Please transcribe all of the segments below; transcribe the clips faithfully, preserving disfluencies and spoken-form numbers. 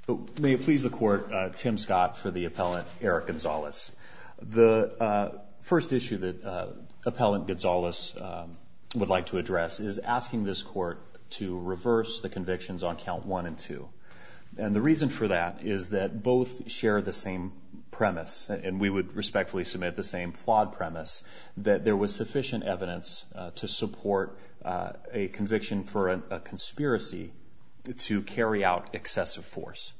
May it please the Court, uh, Tim Scott for the appellant Eric Gonzalez. The uh, first issue that uh, appellant Gonzalez um, would like to address is asking this Court to reverse the convictions on count one and two. And the reason for that is that both share the same premise, and we would respectfully submit the same flawed premise, that there was sufficient evidence uh, to support uh, a conviction for a, a conspiracy to carry out excessive force.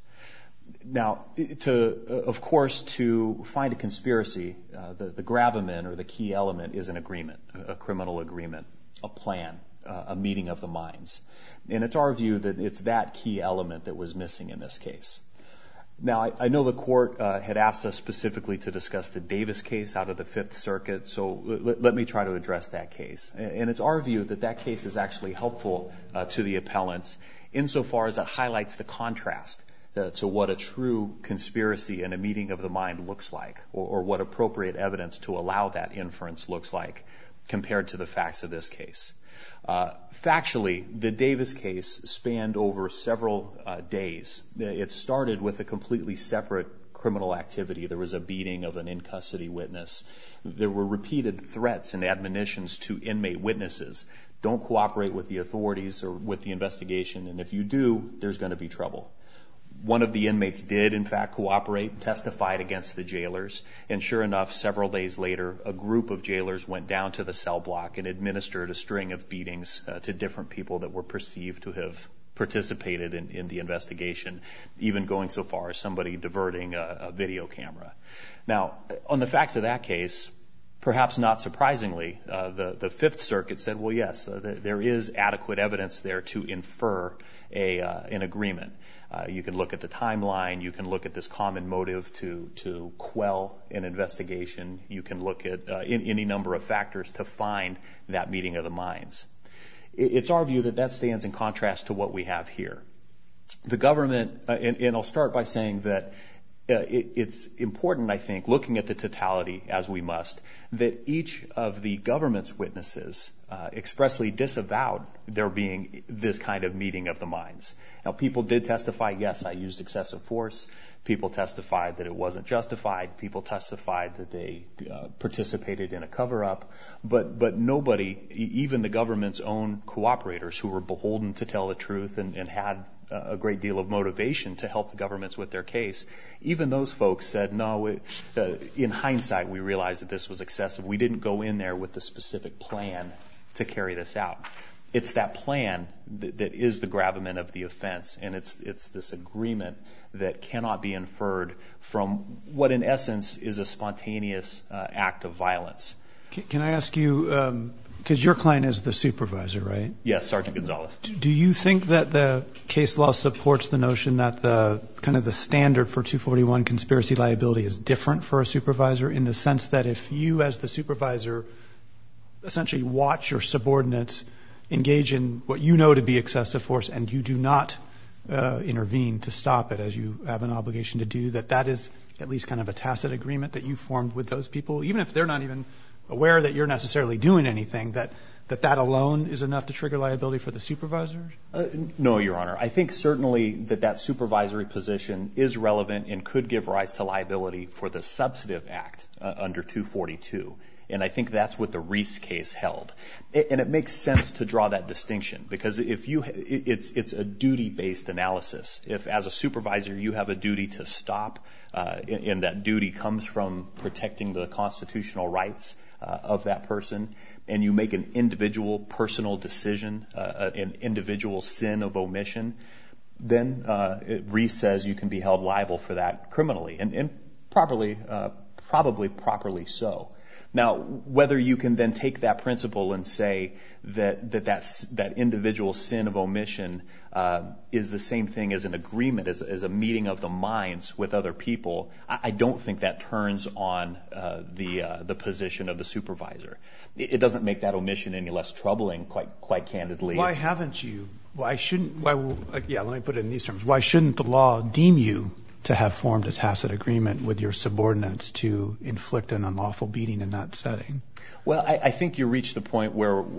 Now, to, uh, of course, to find a conspiracy, uh, the, the gravamen or the key element is an agreement, a criminal agreement, a plan, uh, a meeting of the minds. And it's our view that it's that key element that was missing in this case. Now, I, I know the Court uh, had asked us specifically to discuss the Davis case out of the Fifth Circuit, so let, let me try to address that case. And it's our view that that case is actually helpful uh, to the appellants insofar as it highlights the contrast uh, to what a true conspiracy and a meeting of the mind looks like, or, or what appropriate evidence to allow that inference looks like compared to the facts of this case. Uh, factually, the Davis case spanned over several uh, days. It started with a completely separate criminal activity. There was a beating of an in-custody witness. There were repeated threats and admonitions to inmate witnesses. Don't cooperate with the authorities or with the investigation, and if you do, there's going to be trouble. One of the inmates did, in fact, cooperate, testified against the jailers, and sure enough, several days later, a group of jailers went down to the cell block and administered a string of beatings uh, to different people that were perceived to have participated in, in the investigation, even going so far as somebody diverting a, a video camera. Now, on the facts of that case, perhaps not surprisingly, uh, the, the Fifth Circuit said, well, yes, uh, th- there is adequate evidence there to infer a, uh, an agreement. Uh, you can look at the timeline. You can look at this common motive to, to quell an investigation. You can look at uh, in, any number of factors to find that meeting of the minds. It, it's our view that that stands in contrast to what we have here. The government, uh, and, and I'll start by saying that Uh, it, it's important, I think, looking at the totality, as we must, that each of the government's witnesses uh, expressly disavowed there being this kind of meeting of the minds. Now, people did testify, yes, I used excessive force. People testified that it wasn't justified. People testified that they uh, participated in a cover-up. But, but nobody, even the government's own cooperators who were beholden to tell the truth and, and had a great deal of motivation to help the governments with their case, even those folks said, no, it, uh, in hindsight, we realized that this was excessive. We didn't go in there with the specific plan to carry this out. It's that plan that, that is the gravamen of the offense, and it's it's this agreement that cannot be inferred from what, in essence, is a spontaneous uh, act of violence. Can, can I ask you, because um, your client is the supervisor, right? Yes, Sergeant Gonzalez. Do, do you think that the case law supports the notion that the kind of the standard for two forty-one conspiracy liability is different for a supervisor, in the sense that if you, as the supervisor, essentially watch your subordinates engage in what you know to be excessive force and you do not uh, intervene to stop it, as you have an obligation to do, that that is at least kind of a tacit agreement that you formed with those people, even if they're not even aware that you're necessarily doing anything, that that that alone is enough to trigger liability for the supervisor? Uh, no, Your Honor. I think certainly that that supervisory position is relevant and could give rise to liability for the substantive act uh, under two forty-two. And I think that's what the Reese case held. It, and it makes sense to draw that distinction, because if you, it, it's, it's a duty-based analysis. If as a supervisor you have a duty to stop, uh, and, and that duty comes from protecting the constitutional rights uh, of that person, and you make an individual personal decision, uh, an individual sin of omission, then uh, it, Reese says you can be held liable for that criminally, and, and properly, uh, probably properly so. Now, whether you can then take that principle and say that that that's, that individual sin of omission uh, is the same thing as an agreement, as, as a meeting of the minds with other people, I, I don't think that turns on uh, the uh, the position of the supervisor. It, it doesn't make that omission any less troubling, quite quite candidly. Why it's, haven't you? Why shouldn't? Why? Yeah, let me put it in these terms. Why shouldn't the law deem you to have formed a tacit agreement with your subordinates to inflict an unlawful beating in that setting? Well, I, I think you reach the point where where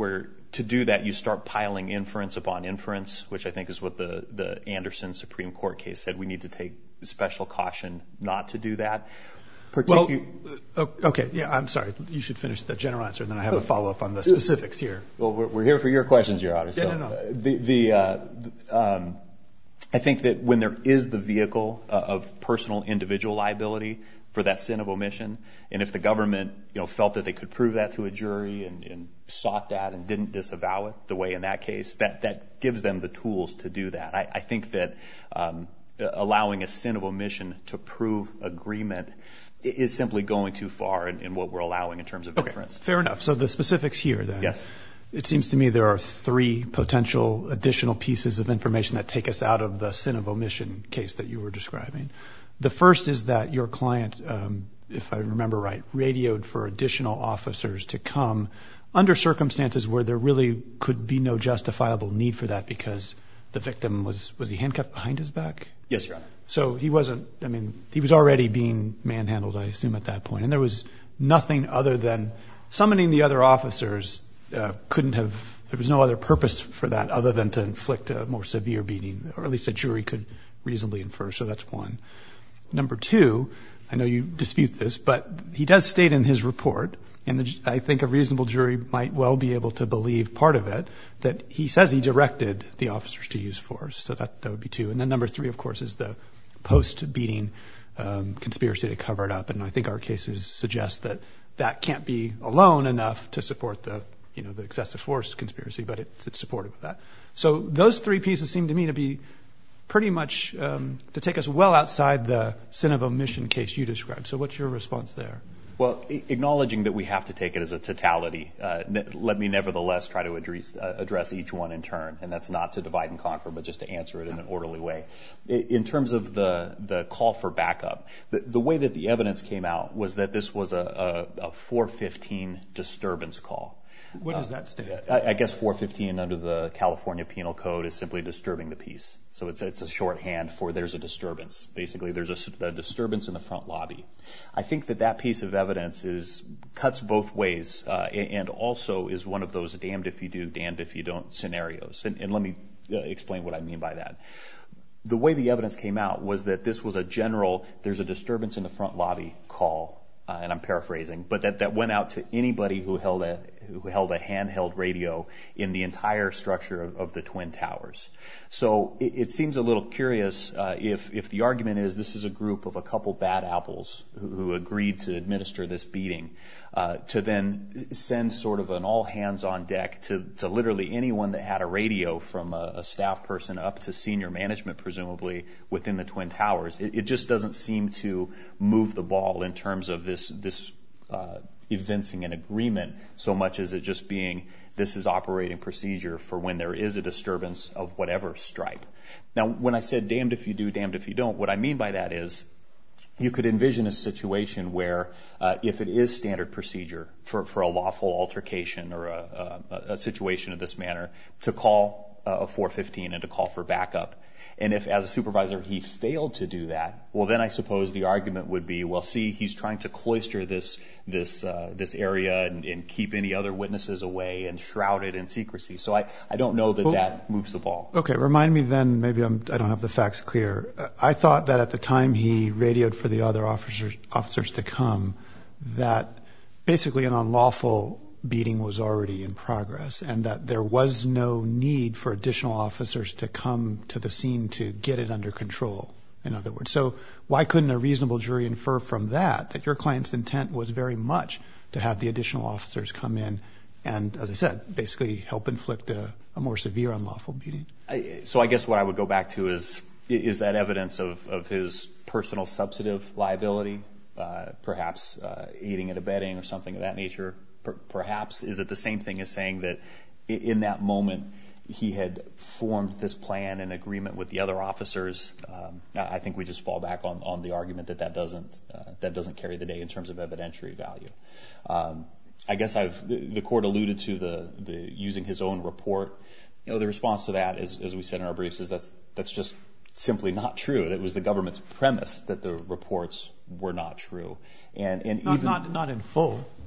to do that, you start piling inference upon inference, which I think is what the, the Anderson Supreme Court case said. We need to take special caution not to do that. Particu- well, okay, yeah, I'm sorry. You should finish the general answer, and then I have a follow-up on the specifics here. Well, we're, we're here for your questions, Your Honor. Yeah, so, no, no. Uh, the, the, uh, um, I think that when there is the vehicle uh, of personal individual liability for that sin of omission, and if the government, you know, felt that they could prove that to a jury and, and sought that and didn't disavow it the way in that case, that, that gives them the tools to do that. I, I think that um, allowing a sin of omission to prove agreement is simply going too far in, in what we're allowing in terms of okay, inference. Fair enough. So the specifics here, then. Yes. It seems to me there are three potential additional pieces of information that take us out of the sin of omission case that you were describing. The first is that your client, um, if I remember right, radioed for additional officers to come under circumstances where there really could be no justifiable need for that because the victim was, was he handcuffed behind his back? Yes, Your Honor. So he wasn't, I mean, he was already being manhandled, I assume, at that point. And there was nothing other than summoning the other officers uh, couldn't have, there was no other purpose for that other than to inflict a more severe beating, or at least a jury could reasonably infer. So that's one. Number two, I know you dispute this, but he does state in his report, and the, I think a reasonable jury might well be able to believe part of it, that he says he directed the officers to use force. So that, that would be two. And then number three, of course, is the post-beating um, conspiracy to cover it up. And I think our cases suggest that that can't be alone enough to support the, you know, the excessive force conspiracy, but it's, it's supportive of that. So those three pieces seem to me to be pretty much um, to take us well outside the sin of omission case you described. So what's your response there? Well, acknowledging that we have to take it as a totality, uh, ne- let me nevertheless try to address, uh, address each one in turn, and that's not to divide and conquer, but just to answer it in an orderly way. In terms of the, the call for backup, the, the way that the evidence came out was that this was a, a, a four fifteen disturbance call. What does that stand for? I, I guess four fifteen under the California Penal Code is simply disturbing the peace. So it's, it's a shorthand for there's a disturbance. Basically, there's a, a disturbance in the front lobby. I think that that piece of evidence is cuts both ways uh, and also is one of those damned if you do, damned if you don't scenarios. And, and let me uh, explain what I mean by that. The way the evidence came out was that this was a general, there's a disturbance in the front lobby call. Uh, and I'm paraphrasing, but that, that went out to anybody who held a who held a handheld radio in the entire structure of, of the Twin Towers. So it, it seems a little curious uh, if if the argument is this is a group of a couple bad apples who, who agreed to administer this beating, uh, to then send sort of an all hands on deck to, to literally anyone that had a radio, from a, a staff person up to senior management, presumably within the Twin Towers. It, it just doesn't seem to move the ball in terms of this this uh, evincing an agreement so much as it just being this is operating procedure for when there is a disturbance of whatever stripe. Now, when I said damned if you do, damned if you don't, what I mean by that is you could envision a situation where uh, if it is standard procedure for, for a lawful altercation or a, a, a situation of this manner to call uh, a four fifteen and to call for backup. And if, as a supervisor, he failed to do that, well, then I suppose the argument would be, well, see, he's trying to cloister this this uh, this area and, and keep any other witnesses away and shroud it in secrecy. So I, I don't know that well, that moves the ball. Okay, remind me then, maybe I'm, I don't have the facts clear. I thought that at the time he radioed for the other officers officers to come, that basically an unlawful beating was already in progress and that there was no need for additional officers to come to the scene to get it under control, in other words. So why couldn't a reasonable jury infer from that that your client's intent was very much to have the additional officers come in and, as I said, basically help inflict a, a more severe unlawful beating? I, so I guess what I would go back to is, is that evidence of, of his personal substantive liability, uh, perhaps uh, aiding and abetting or something of that nature? Perhaps, is it the same thing as saying that in that moment he had formed this plan in agreement with the other officers? Um, I think we just fall back on, on the argument that that doesn't uh, that doesn't carry the day in terms of evidentiary value. Um, I guess I've the, the court alluded to the, the using his own report. You know, the response to that, is, as we said in our briefs, is that's that's just simply not true. That was the government's premise that the reports were not true, and and not, even not not in full.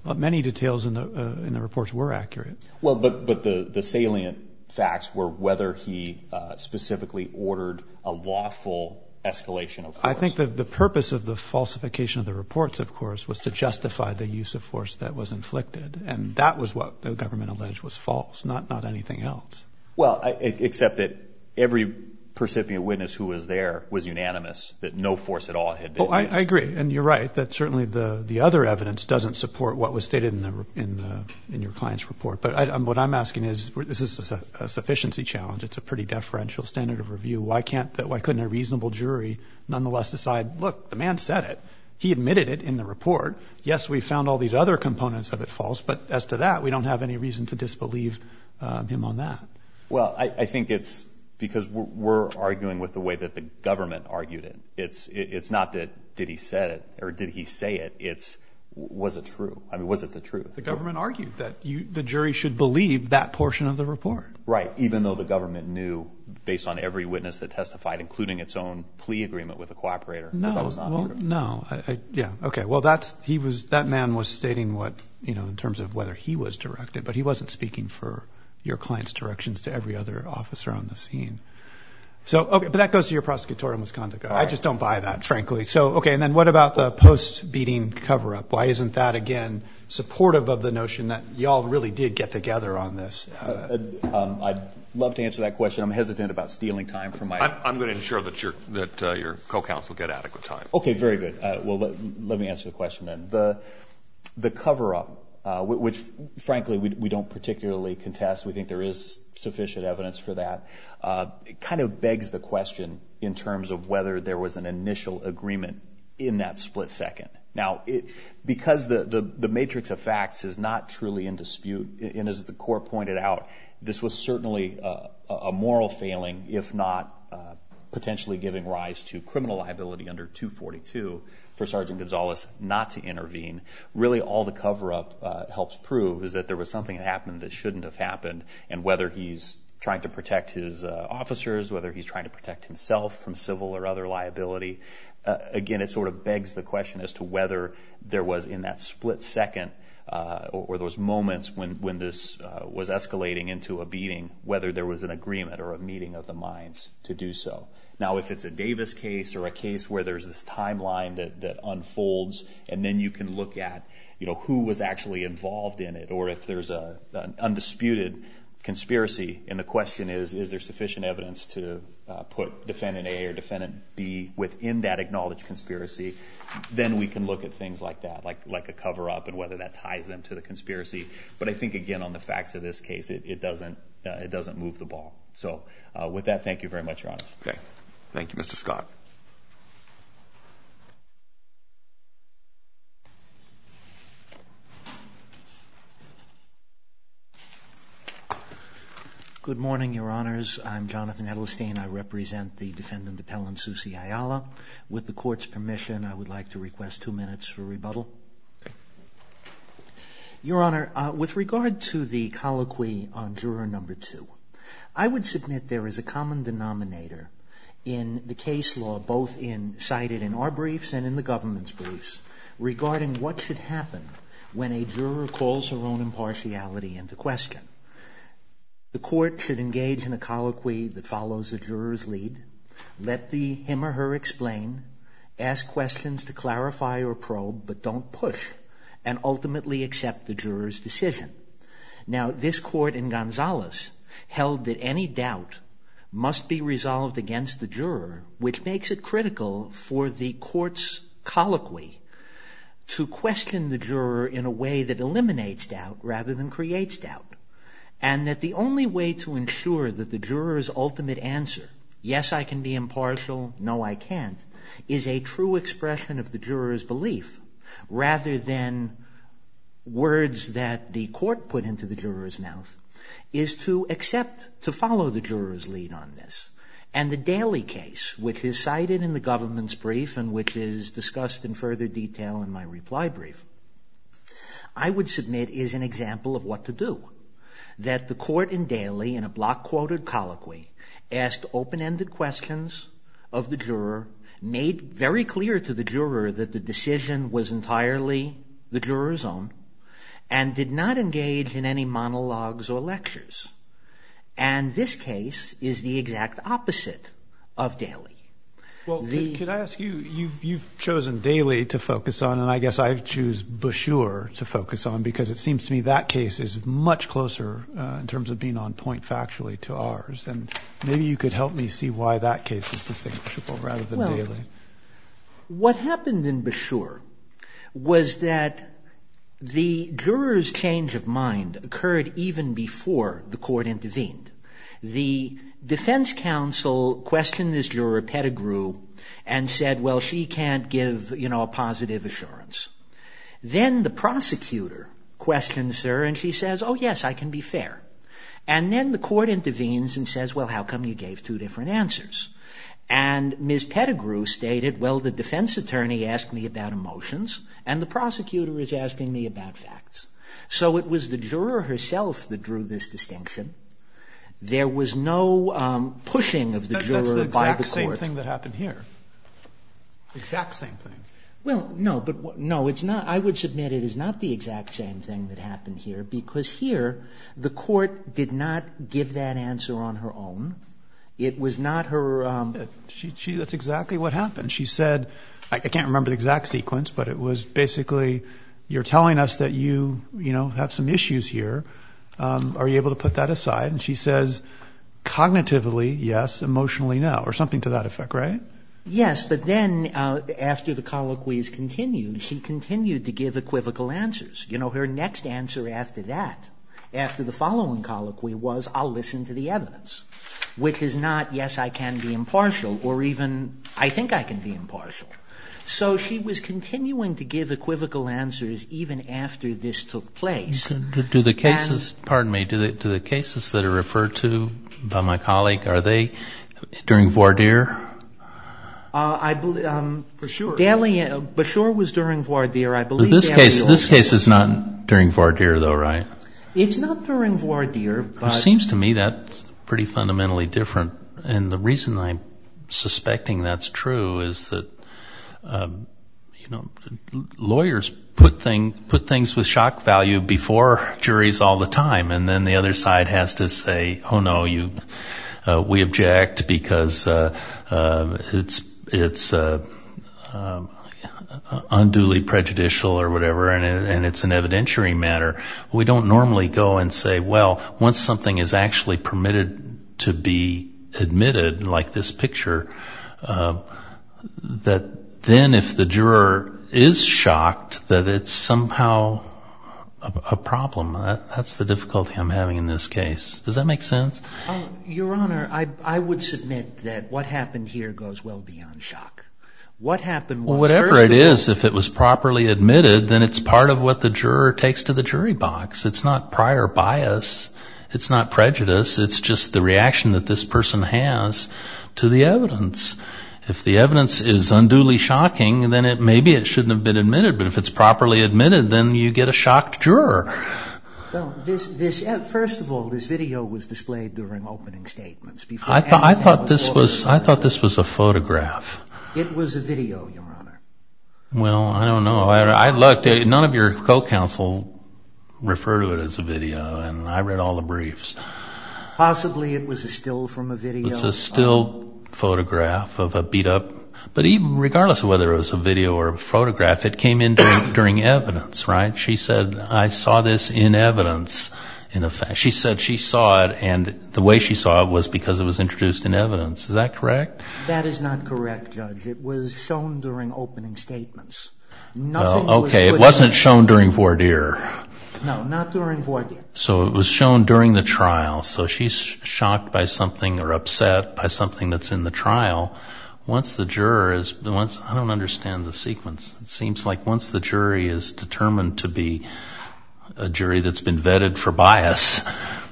Well, many details in the uh, in the reports were accurate. Well, but but the the salient facts were whether he uh, specifically ordered a lawful escalation of force. I think that the purpose of the falsification of the reports, of course, was to justify the use of force that was inflicted, and that was what the government alleged was false, not not anything else. Well, I, except that every percipient witness who was there was unanimous that no force at all had been oh, I, used. I agree, and you're right that certainly the, the other evidence doesn't support what was stated in the in the in your client's report. But I, what I'm asking is, this is a, a sufficiency challenge. It's a pretty deferential standard of review. Why can't that? Why couldn't a reasonable jury nonetheless decide? Look, the man said it. He admitted it in the report. Yes, we found all these other components of it false, but as to that, we don't have any reason to disbelieve um, him on that. Well, I, I think it's because we're, we're arguing with the way that the government argued it. It's it, it's not that did he say it or did he say it. It's was it true? I mean, was it the truth? The government argued that you, the jury should believe that portion of the report. Right, even though the government knew, based on every witness that testified, including its own plea agreement with the cooperator, no, that, that was not well, true. No, I, I, yeah, okay. Well, that's he was that man was stating what, you know, in terms of whether he was directed, but he wasn't speaking for your client's directions to every other officer on the scene. So, okay, but that goes to your prosecutorial misconduct. I just don't buy that, frankly. So, okay, and then what about the post-beating cover-up? Why isn't that, again, supportive of the notion that y'all really did get together on this? Uh, uh, um, I'd love to answer that question. I'm hesitant about stealing time from my... I'm, I'm going to ensure that your, that, uh, your co-counsel get adequate time. Okay, very good. Uh, well, let, let me answer the question then. The, the cover-up, Uh, which, frankly, we, we don't particularly contest. We think there is sufficient evidence for that. Uh, it kind of begs the question in terms of whether there was an initial agreement in that split second. Now, it, because the, the, the matrix of facts is not truly in dispute, and as the court pointed out, this was certainly a, a moral failing, if not uh, potentially giving rise to criminal liability under two forty-two. For Sergeant Gonzalez not to intervene. Really all the cover-up uh, helps prove is that there was something that happened that shouldn't have happened, and whether he's trying to protect his uh, officers, whether he's trying to protect himself from civil or other liability, uh, again, it sort of begs the question as to whether there was in that split second uh, or, or those moments when, when this uh, was escalating into a beating, whether there was an agreement or a meeting of the minds to do so. Now, if it's a Davis case or a case where there's this timeline that, that unfolds, and then you can look at, you know, who was actually involved in it, or if there's a, an undisputed conspiracy, and the question is, is there sufficient evidence to uh, put defendant A or defendant B within that acknowledged conspiracy, then we can look at things like that, like like a cover-up and whether that ties them to the conspiracy. But I think, again, on the facts of this case, it, it doesn't uh, it doesn't move the ball. So uh, with that, thank you very much, Your Honor. Okay. Thank you, Mister Scott. Good morning, Your Honors. I'm Jonathan Edelstein. I represent the defendant appellant Susie Ayala. With the court's permission, I would like to request two minutes for rebuttal. Okay. Your Honor, uh, with regard to the colloquy on juror number two, I would submit there is a common denominator in the case law, both in cited in our briefs and in the government's briefs, regarding what should happen when a juror calls her own impartiality into question. The court should engage in a colloquy that follows the juror's lead, let the him or her explain, ask questions to clarify or probe, but don't push, and ultimately accept the juror's decision. Now, this court in Gonzalez held that any doubt must be resolved against the juror, which makes it critical for the court's colloquy to question the juror in a way that eliminates doubt rather than creates doubt. And that the only way to ensure that the juror's ultimate answer, yes, I can be impartial, no, I can't, is a true expression of the juror's belief, rather than words that the court put into the juror's mouth, is to accept, to follow the juror's lead on this. And the Daly case, which is cited in the government's brief and which is discussed in further detail in my reply brief, I would submit is an example of what to do. That the court in Daly, in a block-quoted colloquy, asked open-ended questions of the juror, made very clear to the juror that the decision was entirely the juror's own, and did not engage in any monologues or lectures. And this case is the exact opposite of Daly. Well, the, could, could I ask you, you've, you've chosen Daly to focus on, and I guess I choose Bashur to focus on, because it seems to me that case is much closer uh, in terms of being on point factually to ours. And maybe you could help me see why that case is distinguishable rather than well, Daly. What happened in Bashur was that the juror's change of mind occurred even before the court intervened. The defense counsel questioned this juror, Pettigrew, and said, well, she can't give, you know, a positive assurance. Then the prosecutor questions her, and she says, oh, yes, I can be fair. And then the court intervenes and says, well, how come you gave two different answers? And Miz Pettigrew stated, well, the defense attorney asked me about emotions, and the prosecutor is asking me about facts. So it was the juror herself that drew this distinction. There was no um, pushing of the that, juror that's the by the court. Exact same thing that happened here. Exact same thing. Well, no, but w- no, it's not. I would submit it is not the exact same thing that happened here, because here the court did not give that answer on her own. It was not her. Um, she, she, that's exactly what happened. She said, I, I can't remember the exact sequence, but it was basically, you're telling us that you, you know, have some issues here. Um, are you able to put that aside? And she says, cognitively, yes, emotionally, no, or something to that effect, right? Yes, but then uh, after the colloquies continued, she continued to give equivocal answers. You know, her next answer after that, after the following colloquy, was, I'll listen to the evidence, which is not, yes, I can be impartial, or even, I think I can be impartial. So she was continuing to give equivocal answers even after this took place. Do, do the cases, and, pardon me, do the, do the cases that are referred to by my colleague, are they during voir dire? Uh, I believe, um, for sure. Daly, uh, Bashur was during voir dire. I believe this Daly case, also. This case is not during voir dire, though, right? It's not during voir dire, but it seems to me that's pretty fundamentally different. And the reason I'm suspecting that's true is that, um, you know, lawyers put thing put things with shock value before juries all the time, and then the other side has to say, "Oh no, you, uh, we object because uh, uh, it's it's uh, um, unduly prejudicial or whatever, and, it, and it's an evidentiary matter." We don't normally go and say, "Well, once something is actually permitted to be admitted, like this picture, uh, that." Then if the juror is shocked, that it's somehow a, a problem. That, that's the difficulty I'm having in this case. Does that make sense? Uh, Your Honor, I, I would submit that what happened here goes well beyond shock. What happened was... Well, whatever it is, if it was properly admitted, then it's part of what the juror takes to the jury box. It's not prior bias. It's not prejudice. It's just the reaction that this person has to the evidence. If the evidence is unduly shocking, then it maybe it shouldn't have been admitted. But if it's properly admitted, then you get a shocked juror. Well, this, this, first of all, this video was displayed during opening statements. Before I thought, I thought this was, I thought this was a photograph. It was a video, Your Honor. Well, I don't know. I, I looked. None of your co-counsel refer to it as a video, and I read all the briefs. Possibly it was a still from a video. It's a still. Um, photograph of a beat up, but even regardless of whether it was a video or a photograph, it came in during, during evidence, right? She said, I saw this in evidence, in effect. She said she saw it, and the way she saw it was because it was introduced in evidence. Is that correct? That is not correct, Judge. It was shown during opening statements. Nothing well, okay, was it wasn't shown during voir dire. No, not during voir dire. So it was shown during the trial. So she's shocked by something or upset by something that's in the trial. Once the juror is, once I don't understand the sequence. It seems like once the jury is determined to be a jury that's been vetted for bias,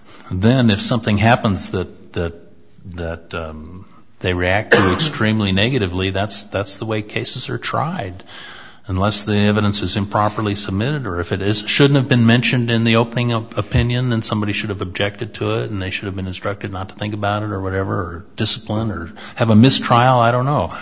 then if something happens that that that um, they react to extremely negatively, that's that's the way cases are tried. Unless the evidence is improperly submitted, or if it is shouldn't have been mentioned in the opening opinion, then somebody should have objected to it, and they should have been instructed not to think about it, or whatever, or discipline, or have a mistrial. I don't know.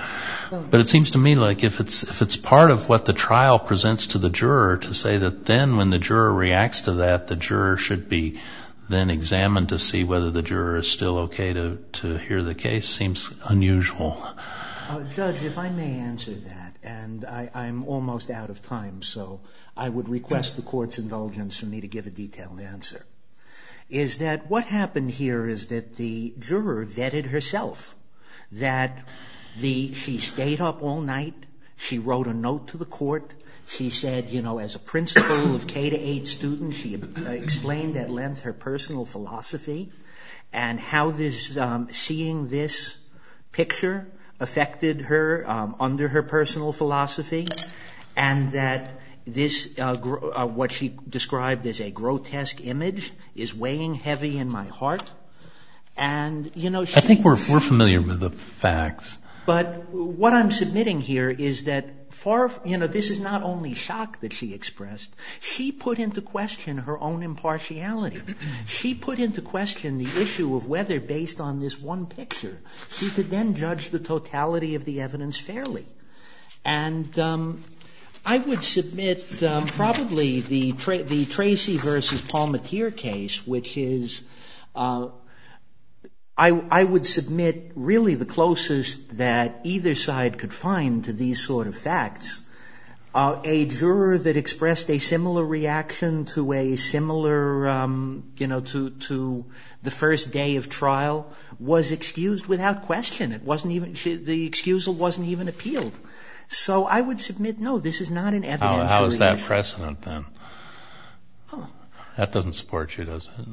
But it seems to me like if it's if it's part of what the trial presents to the juror to say that then when the juror reacts to that, the juror should be then examined to see whether the juror is still okay to, to hear the case seems unusual. Uh, Judge, if I may answer that, and I, I'm almost out of time, so I would request the Court's indulgence for me to give a detailed answer, is that what happened here is that the juror vetted herself, that the she stayed up all night, she wrote a note to the Court, she said, you know, as a principal of K to eight students, she uh, explained at length her personal philosophy and how this um, seeing this picture affected her um, under her personal philosophy, and that this, uh, gr- uh, what she described as a grotesque image, is weighing heavy in my heart. And, you know, she, I think we're we're familiar with the facts. But what I'm submitting here is that far, you know, this is not only shock that she expressed. She put into question her own impartiality. She put into question the issue of whether, based on this one picture, she could then judge the totality of the evidence fairly. And um, I would submit um, probably the Tra- the Tracy versus Palmatier case, which is uh, I, I would submit really the closest that either side could find to these sort of facts. Uh, a juror that expressed a similar reaction to a similar, um, you know, to to the first day of trial was excused without question. It wasn't even she, the excusal wasn't even appealed. So I would submit, no, this is not an evidentiary How, how is that issue. precedent then? Oh. That doesn't support you, does it?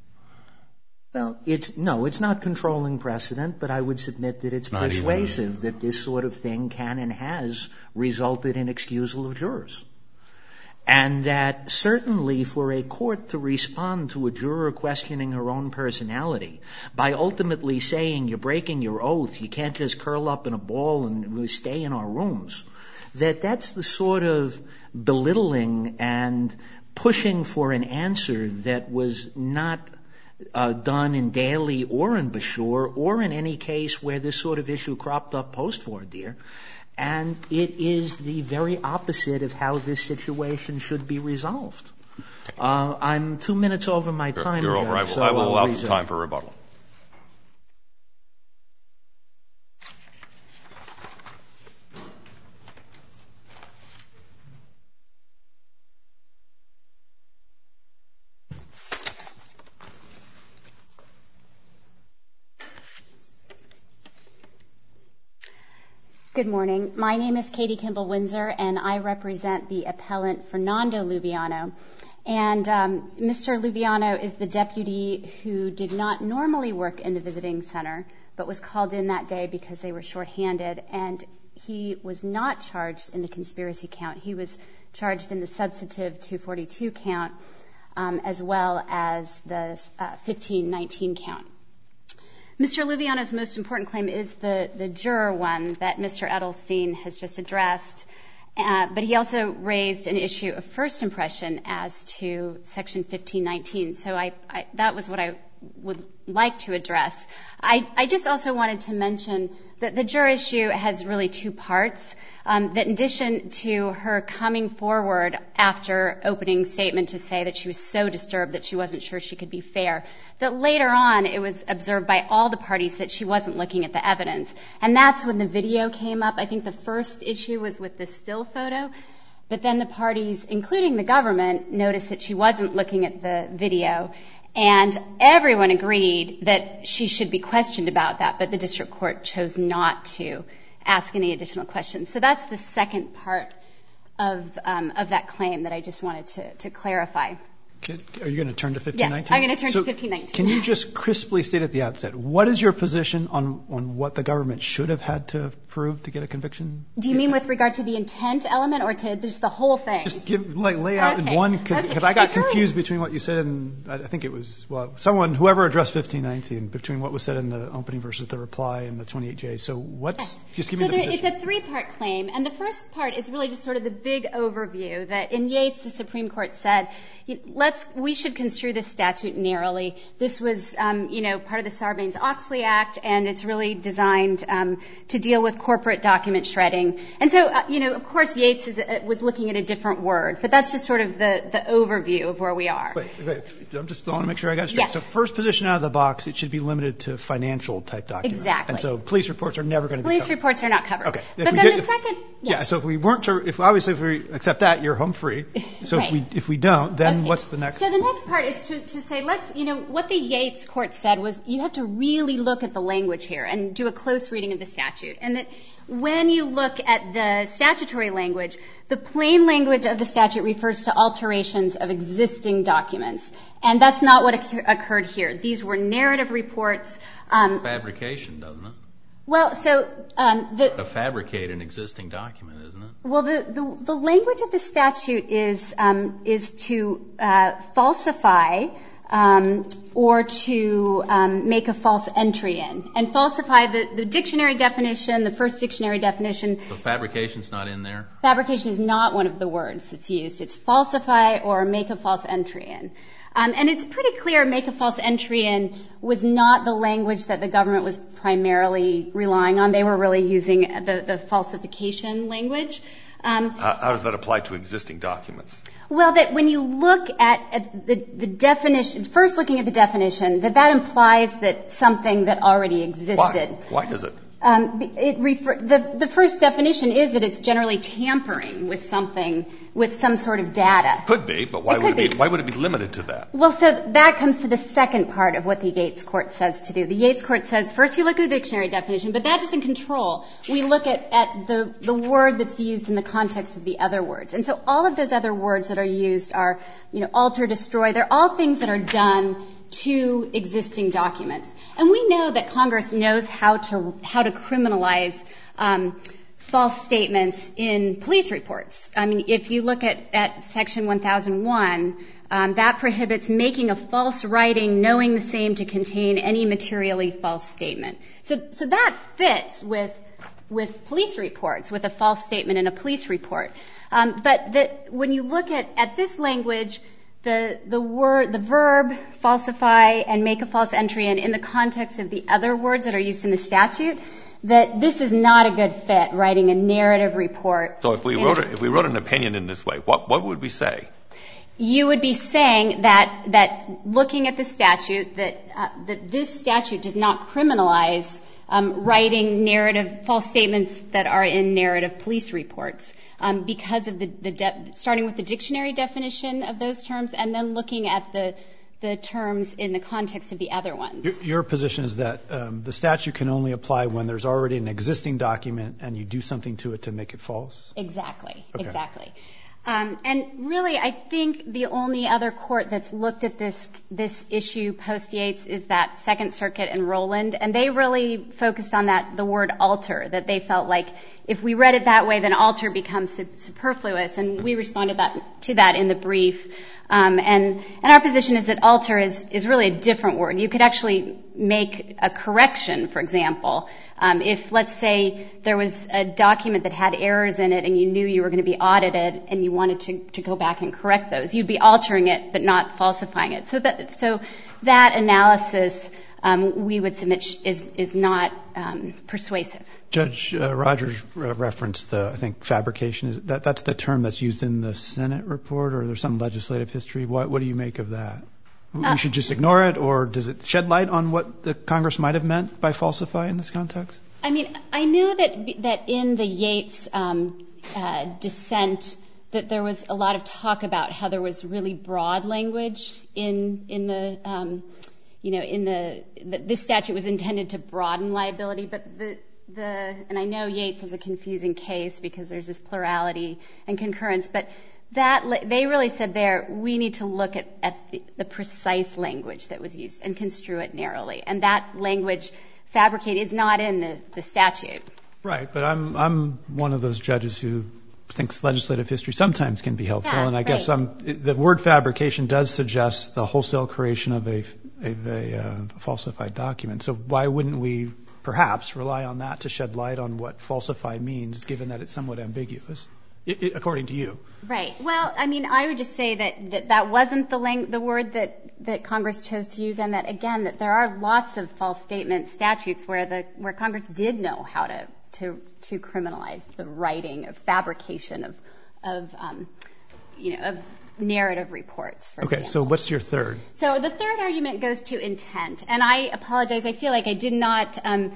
Well, it's no, it's not controlling precedent, but I would submit that it's not persuasive even. that this sort of thing can and has resulted in excusal of jurors. And that certainly for a court to respond to a juror questioning her own personality by ultimately saying you're breaking your oath, you can't just curl up in a ball and stay in our rooms, that that's the sort of belittling and pushing for an answer that was not Uh, done in Daly or in Bashur or in any case where this sort of issue cropped up post-voir dire. And it is the very opposite of how this situation should be resolved. Uh, I'm two minutes over my time. You're Judge, over. I will, so I will I'll allow reserve. some time for rebuttal. Good morning. My name is Katie Kimball-Windsor, and I represent the appellant Fernando Luviano. And um, Mister Luviano is the deputy who did not normally work in the visiting center, but was called in that day because they were shorthanded. And he was not charged in the conspiracy count. He was charged in the substantive two forty-two count, um, as well as the uh, fifteen nineteen count. Mister Luviano's most important claim is the, the juror one that Mister Edelstein has just addressed, uh, but he also raised an issue of first impression as to Section fifteen nineteen. So I, I, that was what I would like to address. I, I just also wanted to mention that the juror issue has really two parts. Um, that in addition to her coming forward after opening statement to say that she was so disturbed that she wasn't sure she could be fair, that later on it was observed by all the parties that she wasn't looking at the evidence. And that's when the video came up. I think the first issue was with the still photo, but then the parties, including the government, noticed that she wasn't looking at the video. And everyone agreed that she should be questioned about that, but the district court chose not to ask any additional questions. So that's the second part of um, of that claim that I just wanted to, to clarify. Are you going to turn to fifteen nineteen? Yes, I'm going to turn so to fifteen nineteen. Can you just crisply state at the outset, what is your position on, on what the government should have had to prove to get a conviction? Do you mean with regard to the intent element or to just the whole thing? Just give, like, lay out okay. in one, because okay. I got it's confused really... between what you said and I think it was, well, someone, whoever addressed fifteen nineteen, between what was said in the opening versus the reply in the twenty-eight J. So what's, just give so me the there, position. It's a three-part claim, and the first part is really just sort of the big overview that in Yates, the Supreme Court said, let's we should construe this statute narrowly. This was, um, you know, part of the Sarbanes-Oxley Act, and it's really designed um, to deal with corporate document shredding. And so, uh, you know, of course, Yates is, uh, was looking at a different word, but that's just sort of the, the overview of where we are. Wait, wait. I'm just I want to make sure I got it straight. Yes. So first position out of the box, it should be limited to financial type documents. Exactly. And so police reports are never going to be Police covered. reports are not covered. Okay. But If we then get- the if- second, Yeah. yeah. So if we weren't to, if obviously if we accept that, you're home free. So Right. if we if we don't, then Okay. what's the next? So the next part is to, to say, let's, you know, what the Yates court said was you have to really look at the language here and do a close reading of the statute. And that when you look at the statutory language, the plain language of the statute refers to alterations of existing documents. And that's not what occur- occurred here. These were narrative reports. Um, Fabrication, doesn't it? well, so um, the To fabricate an existing document, isn't it? Well, the, the, the language of the statute is um, is to uh, falsify um, or to um, make a false entry in. And falsify, the, the dictionary definition, the first dictionary definition, So fabrication's not in there? fabrication is not one of the words that's used. It's falsify or make a false entry in. Um, and it's pretty clear make a false entry in was not the language that the government was primarily relying on. They were really using the, the falsification language. Um, How, how does that apply to existing documents? well, that when you look at, at the, the definition, first looking at the definition, that that implies that something that already existed. Why? Why does it? Um, it refer, the, the first definition is that it's generally tampering with something, with some sort of data. Could be, but why It would could it be, be. why would it be limited to that? Well, so that comes to the second part of what the Yates Court says to do. The Yates Court says, first you look at the dictionary definition, but that doesn't control. We look at, at the, the word that's used in the context of the other words. And so all of those other words that are used are, you know, alter, destroy. They're all things that are done to existing documents. And we know that Congress knows how to, how to criminalize um, false statements in police reports. I mean, if you look at, at Section one thousand one, um, that prohibits making a false writing knowing the same to contain any materially false statement. So, so that fits with, with police reports, with a false statement in a police report. Um, but that when you look at, at this language, the, the word, the verb falsify and make a false entry in, in the context of the other words that are used in the statute, that this is not a good fit, writing a narrative report. So if we wrote a, if we wrote an opinion in this way, what what would we say? You would be saying that that looking at the statute, that uh, that this statute does not criminalize um, writing narrative false statements that are in narrative police reports. Um, because of the, the de- starting with the dictionary definition of those terms and then looking at the the terms in the context of the other ones. Your, your position is that um, the statute can only apply when there's already an existing document and you do something to it to make it false? Exactly, Okay. exactly. Um, and really, I think the only other court that's looked at this this issue post-Yates is that Second Circuit in Rowland, and they really focused on that the word alter, that they felt like if we read it that way, then alter becomes superfluous, and we responded that, to that in the brief. Um, and, and our position is that alter is, is really a different word. You could actually make a correction, for example. Um, if, let's say, there was a document that had errors in it and you knew you were going to be audited and you wanted to, to go back and correct those, you'd be altering it but not falsifying it. So that, so that analysis um, we would submit is, is not um, persuasive. Judge uh, Rogers uh, referenced the, I think, fabrication. Is that that's the term that's used in the Senate report, or there's some legislative history? What, what do you make of that? We Uh, should just ignore it, or does it shed light on what the Congress might have meant by falsify in this context? I mean, I know that that in the Yates um, uh, dissent that there was a lot of talk about how there was really broad language in in the um, you know in the, the this statute was intended to broaden liability, but the the and I know Yates is a confusing case because there's this plurality and concurrence, but that they really said there we need to look at, at the, the precise language that was used and construe it narrowly, and that language fabricate is not in the, the statute. Right, but I'm I'm one of those judges who thinks legislative history sometimes can be helpful, Yeah, and I guess right. I'm, the word fabrication does suggest the wholesale creation of a, of a uh, falsified document. So why wouldn't we perhaps rely on that to shed light on what falsify means, given that it's somewhat ambiguous? I- I- according to you. Right. Well, I mean, I would just say that that, that wasn't the lang- the word that, that Congress chose to use, and that, again, that there are lots of false statement statutes where the where Congress did know how to to, to criminalize the writing of fabrication of of um, you know of narrative reports. For Okay. example. So what's your third? So the third argument goes to intent, and I apologize. I feel like I did not. Um,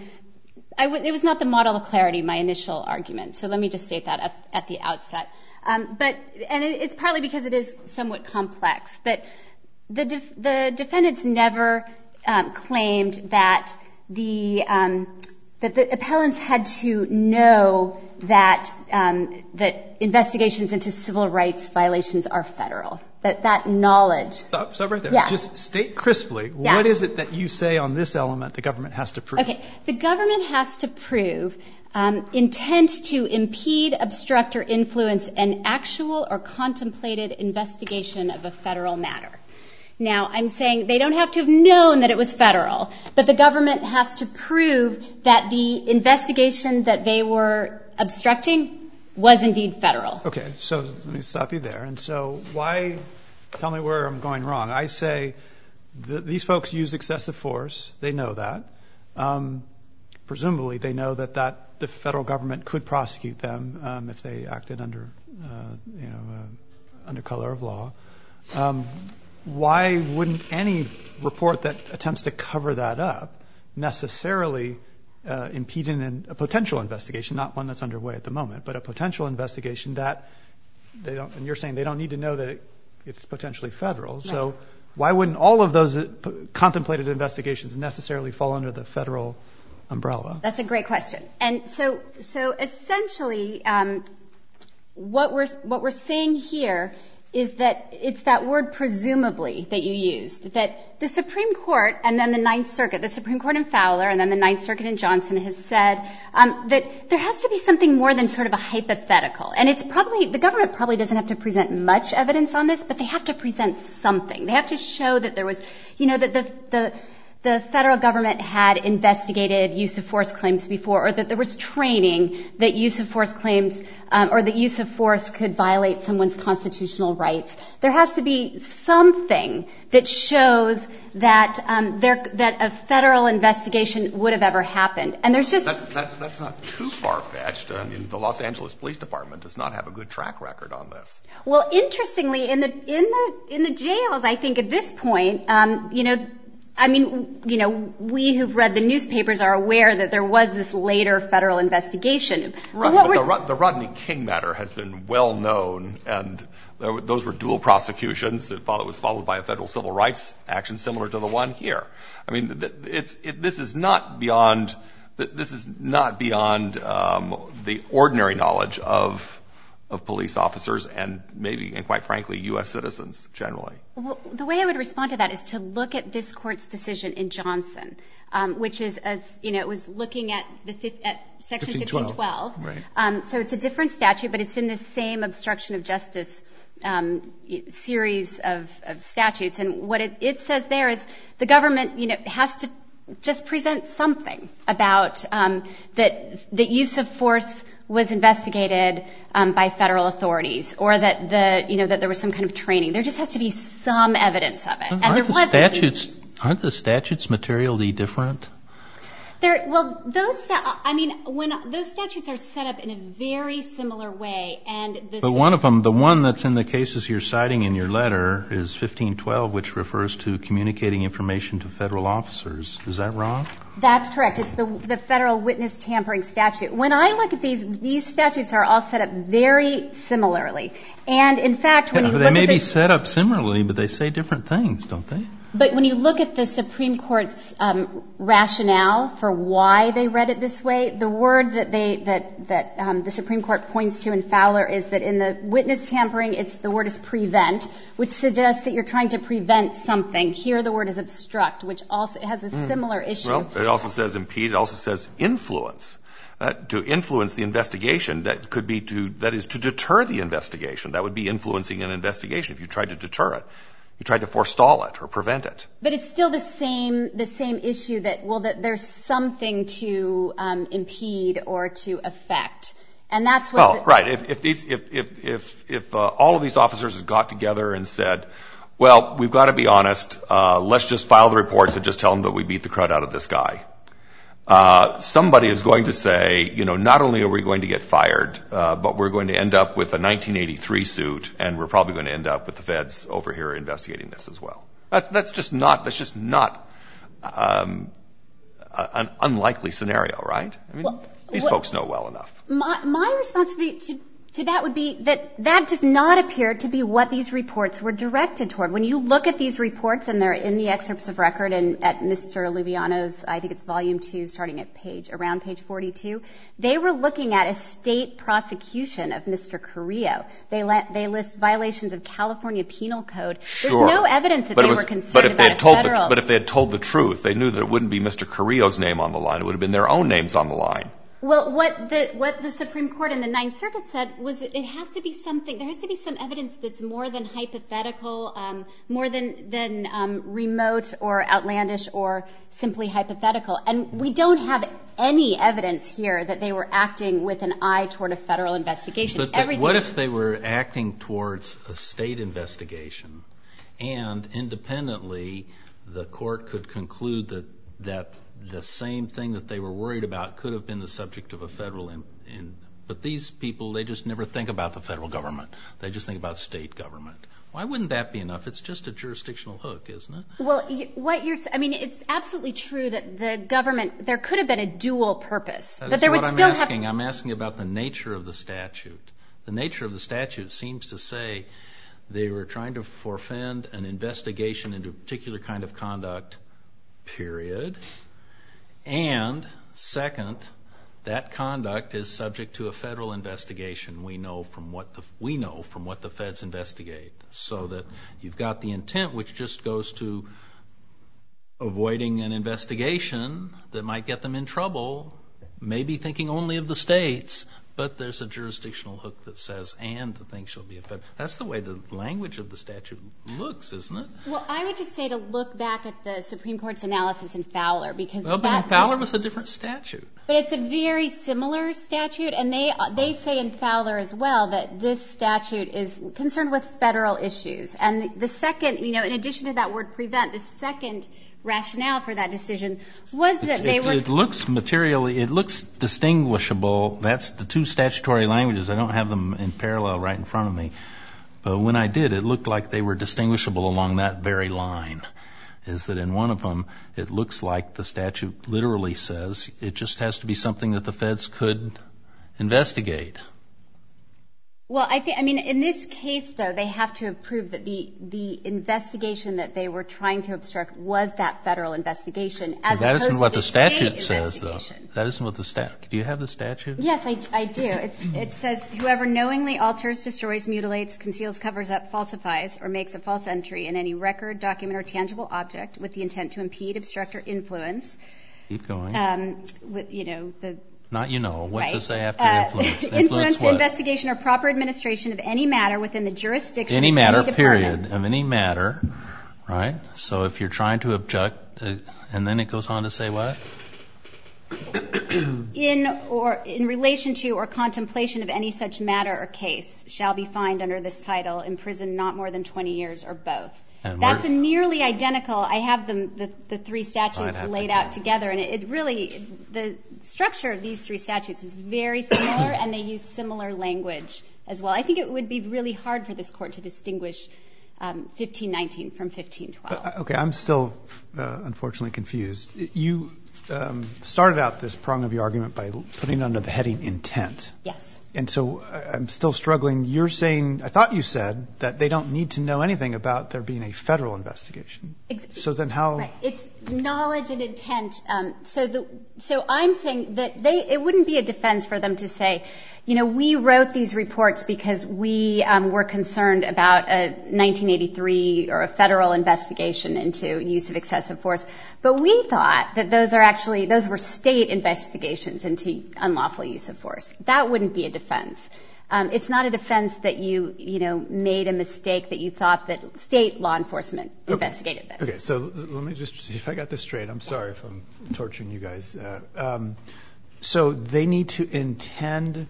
I w- it was not the model of clarity, my initial argument. So let me just state that at, at the outset. Um, but and it, it's partly because it is somewhat complex. That the def- the defendants never um, claimed that the um, that the appellants had to know that um, that investigations into civil rights violations are federal. That that knowledge. Stop, stop right there. Yeah. Just state crisply, Yeah. what is it that you say on this element the government has to prove? Okay. The government has to prove um, intent to impede, obstruct, or influence an actual or contemplated investigation of a federal matter. Now, I'm saying they don't have to have known that it was federal, but the government has to prove that the investigation that they were obstructing was indeed federal. Okay, so let me stop you there. And so why, tell me where I'm going wrong. I say th- these folks use excessive force. They know that. Um, presumably they know that, that the federal government could prosecute them um, if they acted under, uh, you know, uh, under color of law. Um, why wouldn't any report that attempts to cover that up necessarily uh, impede in a potential investigation, not one that's underway at the moment, but a potential investigation that they don't, and you're saying they don't need to know that it, it's potentially federal. Right. So why wouldn't all of those contemplated investigations necessarily fall under the federal umbrella? That's a great question. And so, so essentially, um, what we're what we're saying here is that it's that word presumably that you used, that the Supreme Court and then the Ninth Circuit, the Supreme Court in Fowler and then the Ninth Circuit in Johnson has said um, that there has to be something more than sort of a hypothetical. And it's probably, the government probably doesn't have to present much evidence on this, but they have to present something. They have to show that there was, you know, that the, the, the federal government had investigated use of force claims before, or that there was training that use of force claims um, or that use of force could violate someone's constitutional rights. There has to be something that shows that um, there that a federal investigation would have ever happened. And there's just that's, that, that's not too far-fetched. I mean, the Los Angeles Police Department does not have a good track record on this. Well, interestingly, in the in the in the jails, I think at this point, um, you know. I mean, you know, we who've read the newspapers are aware that there was this later federal investigation. Right, but, but the, the Rodney King matter has been well known, and there were, those were dual prosecutions. It followed, was followed by a federal civil rights action similar to the one here. I mean, it's, it, this is not beyond, this is not beyond um, the ordinary knowledge of of police officers and maybe, and quite frankly, U S citizens generally. Well, the way I would respond to that is to look at this court's decision in Johnson, um, which is, as you know, it was looking at the at Section fifteen twelve. Right. Um, so it's a different statute, but it's in the same obstruction of justice um, series of, of statutes. And what it, it says there is the government, you know, has to just present something about um, that the use of force was investigated um, by federal authorities, or that the you know that there was some kind of training. There just has to be some evidence of it. Aren't and there the wasn't. statutes aren't the statutes materially different? There, well, those sta- I mean, when those statutes are set up in a very similar way, and the But one of them, the one that's in the cases you're citing in your letter, is fifteen twelve, which refers to communicating information to federal officers. Is that wrong? That's correct. It's the the federal witness tampering statute. When I look at these, these statutes are all set up very similarly. And in fact, when Yeah, you they look may at be the, set up similarly, but they say different things, don't they? But when you look at the Supreme Court's um, rationale for why they read it this way, the word that they that that um, the Supreme Court points to in Fowler is that in the witness tampering, it's the word is prevent, which suggests that you're trying to prevent something. Here, the word is obstruct, which also has a similar issue. Well, it also says impede. It also says influence. Uh, to influence the investigation, that could be to that is to deter the investigation. That would be influencing an investigation if you tried to deter it. You tried to forestall it or prevent it. But it's still the same the same issue that, well, that there's something to um, impede or to affect. And that's what. Well, the, right. If if these if if if, if uh, all of these officers had got together and said, well, we've got to be honest, uh, let's just file the reports and just tell them that we beat the crud out of this guy. Uh, somebody is going to say, you know, not only are we going to get fired, uh, but we're going to end up with a nineteen eighty-three suit, and we're probably going to end up with the feds over here investigating this as well. That, that's just not. That's just not um, a, an unlikely scenario, right? I mean, well, these what, folks know well enough. My, my responsibility to, to that would be that that does not appear to be what these reports were directed toward. When you look at these reports, and they're in the excerpts of record and at Mister Lubiano's, I think it's volume two, starting at page, around page forty-two, they were looking at a state prosecution of Mister Carrillo. They let, they list violations of California Penal Code. There's Sure. no evidence that but they was, were concerned but if about they had a told federal. The, but if they had told the truth, they knew that it wouldn't be Mister Carrillo's name on the line. It would have been their own names on the line. Well, what the what the Supreme Court and the Ninth Circuit said was it has to be something. There has to be some evidence that's more than hypothetical, um, more than than um, remote or outlandish or simply hypothetical. And we don't have any evidence here that they were acting with an eye toward a federal investigation. But, but what if they were acting towards a state investigation, and independently the court could conclude that that the same thing that they were worried about could have been the subject of a federal in, in but these people, they just never think about the federal government. They just think about state government. Why wouldn't that be enough? It's just a jurisdictional hook, isn't it? Well, what you're, I mean, it's absolutely true that the government, there could have been a dual purpose, that but there would what still I'm asking. have. I'm asking about the nature of the statute. The nature of the statute seems to say they were trying to forefend an investigation into a particular kind of conduct, period. And second, that conduct is subject to a federal investigation. We know from what the we know from what the feds investigate. So that you've got the intent, which just goes to avoiding an investigation that might get them in trouble, maybe thinking only of the states, but there's a jurisdictional hook that says, and the thing shall be a federal. That's the way the language of the statute looks, isn't it? Well, I would just say to look back at the Supreme Court's analysis in Fowler, because well, but that, in Fowler was a different statute. But it's a very similar statute, and they they say in Fowler as well that this statute is concerned with federal issues. And the, the second, you know, in addition to that word prevent, the second rationale for that decision was that it, they it, were. It looks materially, it looks distinguishable. That's the two statutory languages. I don't have them in parallel right in front of me. But when I did, it looked like they were distinguishable along that very line. Is that in one of them, it looks like the statute literally says it just has to be something that the feds could investigate. Well, I think, I mean, in this case, though, they have to have proved that the, the investigation that they were trying to obstruct was that federal investigation, as that opposed isn't what to the statute state says, though. investigation. That isn't what the statute. Do you have the statute? Yes, I, I do. It's, it says, whoever knowingly alters, destroys, mutilates, conceals, covers up, falsifies, or makes a false entry in any record, document, or tangible object with the intent to impede, obstruct, or influence. Keep going. Um, with, you know, the. Not you know. What's right. it say after uh, influence? Influence, influence the what? investigation or proper administration of any matter within the jurisdiction any of matter, any department. period, of any matter, right? So if you're trying to object, uh, and then it goes on to say what? In or in relation to or contemplation of any such matter or case shall be fined under this title, imprisoned not more than twenty years or both. And That's a nearly identical. I have them, the, the three statutes laid to out together, and it, it really, the structure of these three statutes is very similar, and they use similar language as well. I think it would be really hard for this Court to distinguish um, fifteen nineteen from fifteen twelve. Uh, okay, I'm still uh, unfortunately confused. You um, started out this prong of your argument by putting it under the heading intent. Yes. And so I'm still struggling. You're saying, I thought you said, that they don't need to know anything about there being a federal investigation. Ex- so then how? Right. It's knowledge and intent. Um, so the, so I'm saying that they, it wouldn't be a defense for them to say, you know, we wrote these reports because we um, were concerned about a nineteen eighty-three or a federal investigation into use of excessive force. But we thought that those are actually, those were state investigations into unlawful use of force. That wouldn't be a defense. Um, it's not a defense that you, you know, made a mistake, that you thought that state law enforcement okay. investigated this. Okay, so let me just see if I got this straight. I'm sorry if I'm torturing you guys. Uh, um, so they need to intend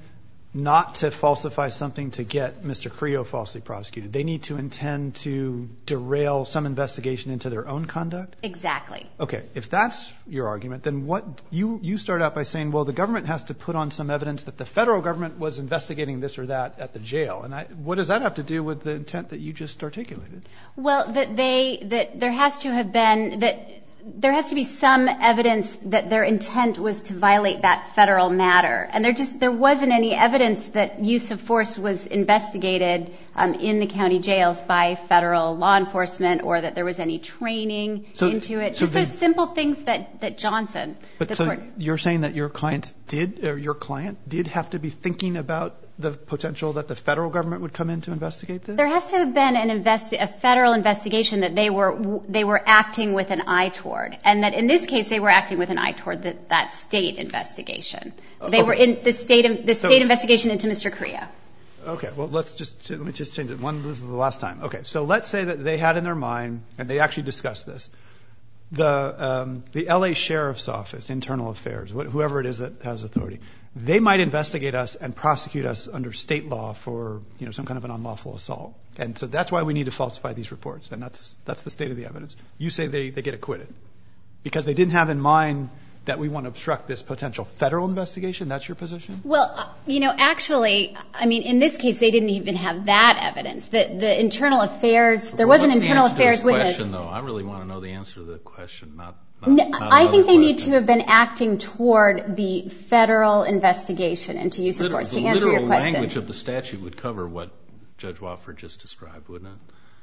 not to falsify something to get Mister Carrillo falsely prosecuted. They need to intend to derail some investigation into their own conduct? Exactly. Okay. If that's your argument, then what you, you start out by saying, well, the government has to put on some evidence that the federal government was investigating this or that at the jail. And I, what does that have to do with the intent that you just articulated? Well, that they, that there has to have been, that there has to be some evidence that their intent was to violate that federal matter. And there just, there wasn't any evidence that use of force was investigated um, in the county jails by federal law enforcement, or that there was any training so, into it. So just they, those simple things that, that Johnson, but the so court. You're saying that your client did, or your client did have to be thinking about the potential that the federal government would come in to investigate this? There has to have been an investi- a federal investigation that they were they were acting with an eye toward, and that in this case they were acting with an eye toward the, that state investigation. They okay. were in the state the state so, investigation into Mister Carrillo. Okay, well let's just let me just change it. One, this is the last time. Okay, so let's say that they had in their mind, and they actually discussed this, the um, the L A Sheriff's Office, Internal Affairs, wh- whoever it is that has authority. They might investigate us and prosecute us under state law for, you know, some kind of an unlawful assault. And so that's why we need to falsify these reports. And that's that's the state of the evidence. You say they, they get acquitted because they didn't have in mind that we want to obstruct this potential federal investigation? That's your position? Well, uh, you know, actually, I mean, in this case, they didn't even have that evidence. The, the internal affairs, there well, was an internal the affairs witness. Question, though? I really want to know the answer to the question, not Not, no, not I think they question. need to have been acting toward the federal investigation into use of Literal, force. To the answer your literal question, language of the statute would cover what Judge Watford just described, wouldn't it?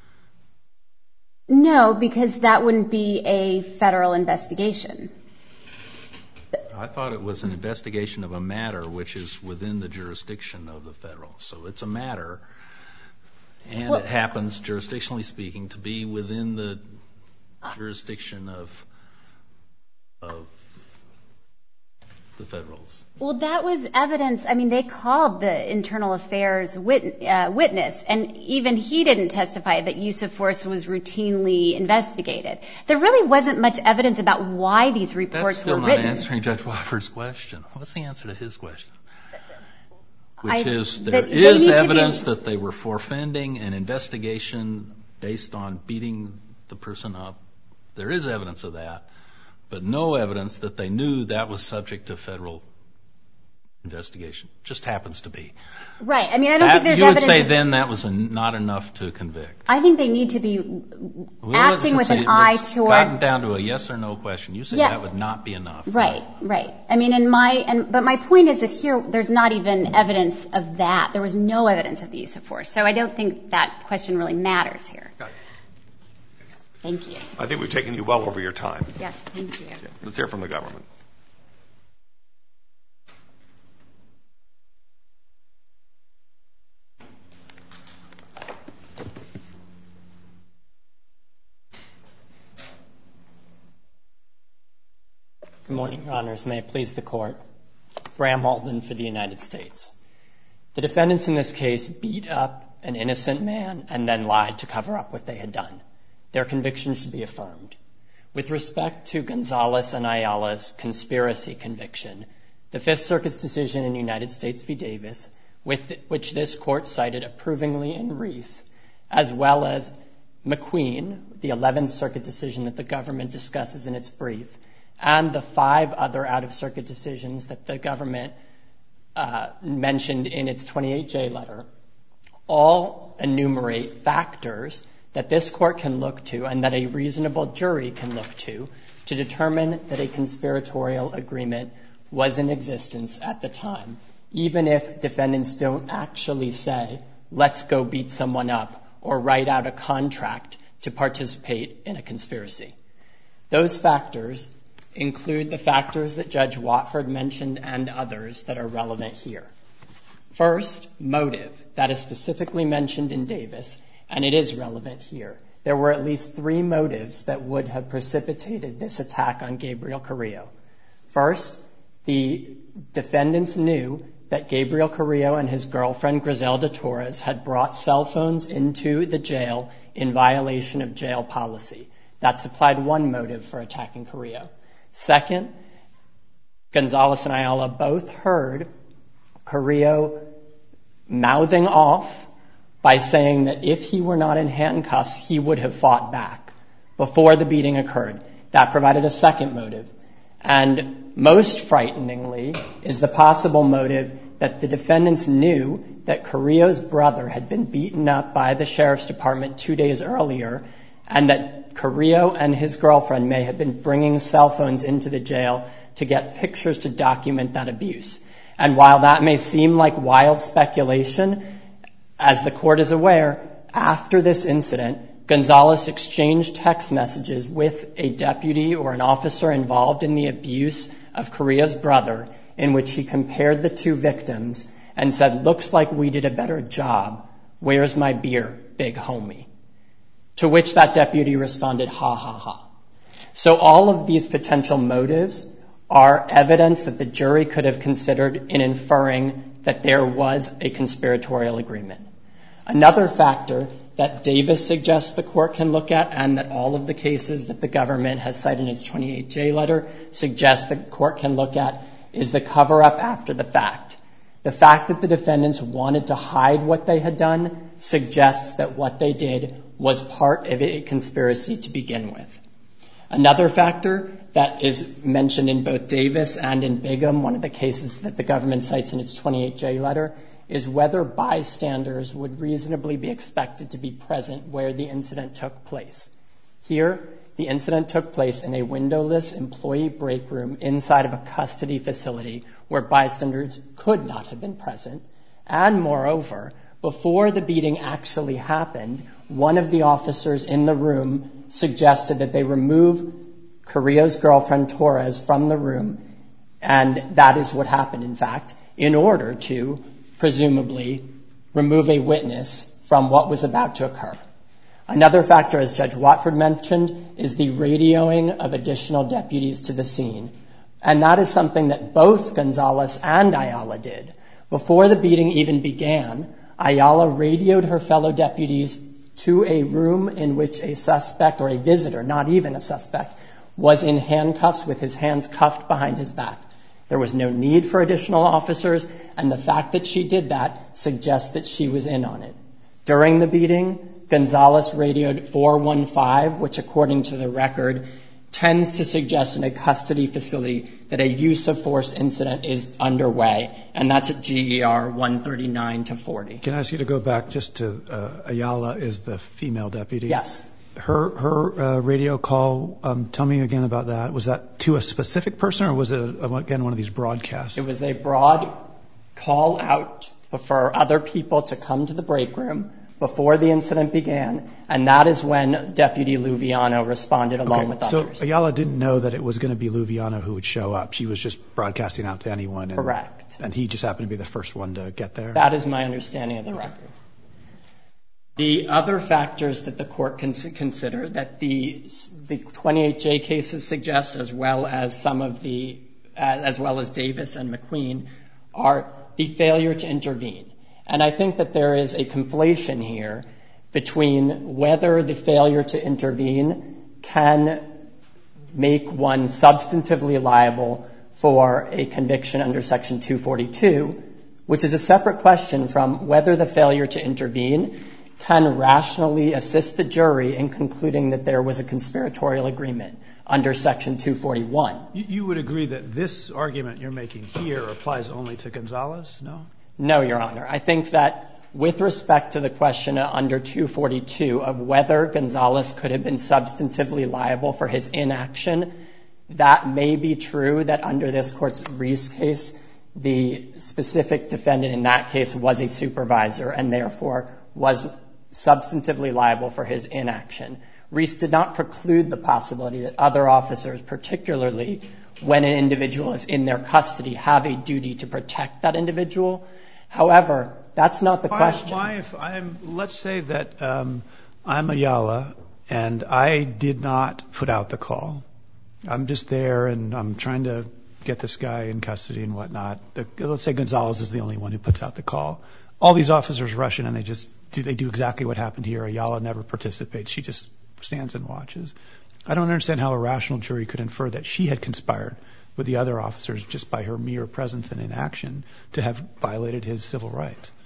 No, because that wouldn't be a federal investigation. I thought it was an investigation of a matter which is within the jurisdiction of the federal. So it's a matter, and well, it happens, jurisdictionally speaking, to be within the jurisdiction of of the federals. Well, that was evidence. I mean, they called the internal affairs wit, uh, witness, and even he didn't testify that use of force was routinely investigated. There really wasn't much evidence about why these reports were written. That's still not answering Judge Wofford's question. What's the answer to his question? Which I, is, there that, is evidence be, that they were forfending an investigation based on beating the person up. There is evidence of that, but no evidence that they knew that was subject to federal investigation. Just happens to be. Right. I mean, I don't that, think there's you evidence. You would say then that was a, not enough to convict. I think they need to be well, acting with say, an eye toward. Gotten down to a yes or no question. You say yeah. that would not be enough. Right. Right. I mean, in my and but my point is that here there's not even evidence of that. There was no evidence of the use of force. So I don't think that question really matters here. Got it. Thank you. I think we've taken you well over your time. Yes, thank you. Let's hear from the government. Good morning, Your Honors. May it please the Court. Bram Halden for the United States. The defendants in this case beat up an innocent man and then lied to cover up what they had done. Their conviction should be affirmed. With respect to Gonzalez and Ayala's conspiracy conviction, the Fifth Circuit's decision in United States v. Davis, with which this Court cited approvingly in Reese, as well as McQueen, the Eleventh Circuit decision that the government discusses in its brief, and the five other out-of-circuit decisions that the government uh, mentioned in its twenty-eight J letter, all enumerate factors that this Court can look to and that a reasonable jury can look to to determine that a conspiratorial agreement was in existence at the time, even if defendants don't actually say, let's go beat someone up or write out a contract to participate in a conspiracy. Those factors include the factors that Judge Watford mentioned and others that are relevant here. First, motive. That is specifically mentioned in Davis, and it is relevant here. There were at least three motives that would have precipitated this attack on Gabriel Carrillo. First, the defendants knew that Gabriel Carrillo and his girlfriend Griselda Torres had brought cell phones into the jail in violation of jail policy. That supplied one motive for attacking Carrillo. Second, Gonzalez and Ayala both heard Carrillo mouthing off by saying that if he were not in handcuffs, he would have fought back before the beating occurred. That provided a second motive. And most frighteningly is the possible motive that the defendants knew that Carrillo's brother had been beaten up by the sheriff's department two days earlier, and that Carrillo and his girlfriend may have been bringing cell phones into the jail to get pictures to document that abuse. And while that may seem like wild speculation, as the court is aware, after this incident, Gonzalez exchanged text messages with a deputy or an officer involved in the abuse of Carrillo's brother, in which he compared the two victims and said, "Looks like we did a better job. Where's my beer, big homie?" To which that deputy responded, "Ha, ha, ha." So all of these potential motives are evidence that the jury could have considered in inferring that there was a conspiratorial agreement. Another factor that Davis suggests the court can look at, and that all of the cases that the government has cited in its twenty-eight J letter suggest the court can look at, is the cover-up after the fact. The fact that the defendants wanted to hide what they had done suggests that what they did was part of a conspiracy to begin with. Another factor that is mentioned in both Davis and in Bigham, one of the cases that the government cites in its twenty-eight J letter, is whether bystanders would reasonably be expected to be present where the incident took place. Here, the incident took place in a windowless employee break room inside of a custody facility where bystanders could not have been present. And moreover, before the beating actually happened, one of the officers in the room suggested that they remove Carrillo's girlfriend, Torres, from the room, and that is what happened, in fact, in order to presumably remove a witness from what was about to occur. Another factor, as Judge Watford mentioned, is the radioing of additional deputies to the scene. And that is something that both Gonzalez and Ayala did. Before the beating even began, Ayala radioed her fellow deputies to a room in which a suspect, or a visitor, not even a suspect, was in handcuffs with his hands cuffed behind his back. There was no need for additional officers, and the fact that she did that suggests that she was in on it. During the beating, Gonzalez radioed four one five, which according to the record tends to suggest in a custody facility that a use of force incident is underway, and that's at G E R one thirty-nine to forty. Can I ask you to go back just to uh, Ayala is the female deputy? Yes. Her her uh, radio call, um, tell me again about that. Was that to a specific person, or was it, a, again, one of these broadcasts? It was a broad call out for other people to come to the break room before the incident began, and that is when Deputy Luviano responded along okay, with others. So Ayala didn't know that it was going to be Luviano who would show up. She was just broadcasting out to anyone. And, Correct. And he just happened to be the first one to get there? That is my understanding of the record. The other factors that the court can consider that the the twenty-eight J cases suggest, as well as some of the, as well as Davis and McQueen, are the failure to intervene. And I think that there is a conflation here between whether the failure to intervene can make one substantively liable for a conviction under Section two forty-two, which is a separate question from whether the failure to intervene can rationally assist the jury in concluding that there was a conspiratorial agreement under Section two forty-one. You, you would agree that this argument you're making here applies only to Gonzalez, no? No, Your Honor. I think that with respect to the question under two forty-two of whether Gonzalez could have been substantively liable for his inaction, that may be true that under this court's Reese case, the specific defendant in that case was a supervisor and therefore was substantively liable for his inaction. Reese did not preclude the possibility that other officers, particularly when an individual is in their custody, have a duty to protect that individual. However, that's not the why, question. Why if I'm, let's say that um, I'm Ayala and I did not put out the call. I'm just there and I'm trying to get this guy in custody and whatnot. Let's say Gonzalez is the only one who puts out the call. All these officers rush in and they just do, they do exactly what happened here. Ayala never participates. She just stands and watches. I don't understand how a rational jury could infer that she had conspired with the other officers just by her mere presence and inaction to have violated his civil rights.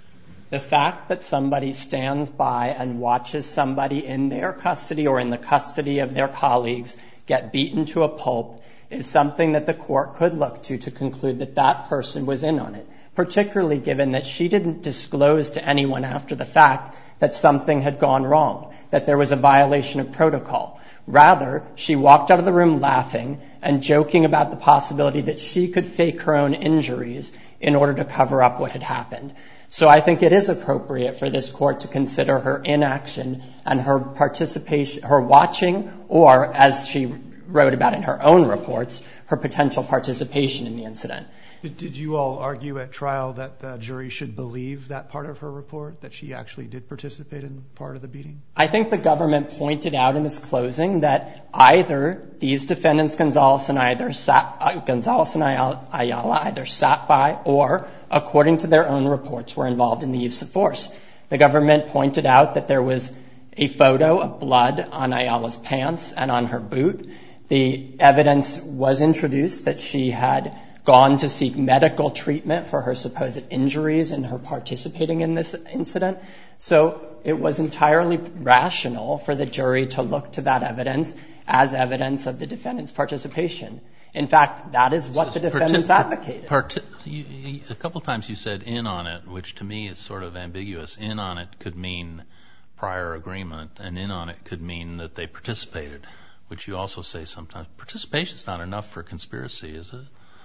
The fact that somebody stands by and watches somebody in their custody or in the custody of their colleagues get beaten to a pulp is something that the court could look to to conclude that that person was in on it, particularly given that she didn't disclose to anyone after the fact that something had gone wrong, that there was a violation of protocol. Rather, she walked out of the room laughing and joking about the possibility that she could fake her own injuries in order to cover up what had happened. So I think it is appropriate for this court to consider her inaction and her participation, her watching, or, as she wrote about in her own reports, her potential participation in the incident. Did you all argue at trial that the jury should believe that part of her report, that she actually did participate in part of the beating? I think the government pointed out in its closing that either these defendants, Gonzalez and either sat, uh, Gonzalez and Ayala, either sat by or, according to their own reports, were involved in the use of force. The government pointed out that there was a photo of blood on Ayala's pants and on her boot. The evidence was introduced that she had gone to seek medical treatment for her supposed injuries and her participating in this incident. So it was entirely rational for the jury to look to that evidence as evidence of the defendant's participation. In fact, that is what so the defendants partic- advocated. Partic- you, you, a couple times you said in on it, which to me is sort of ambiguous. In on it could mean prior agreement, and in on it could mean that they participated, which you also say sometimes. Participation is not enough for conspiracy, is it?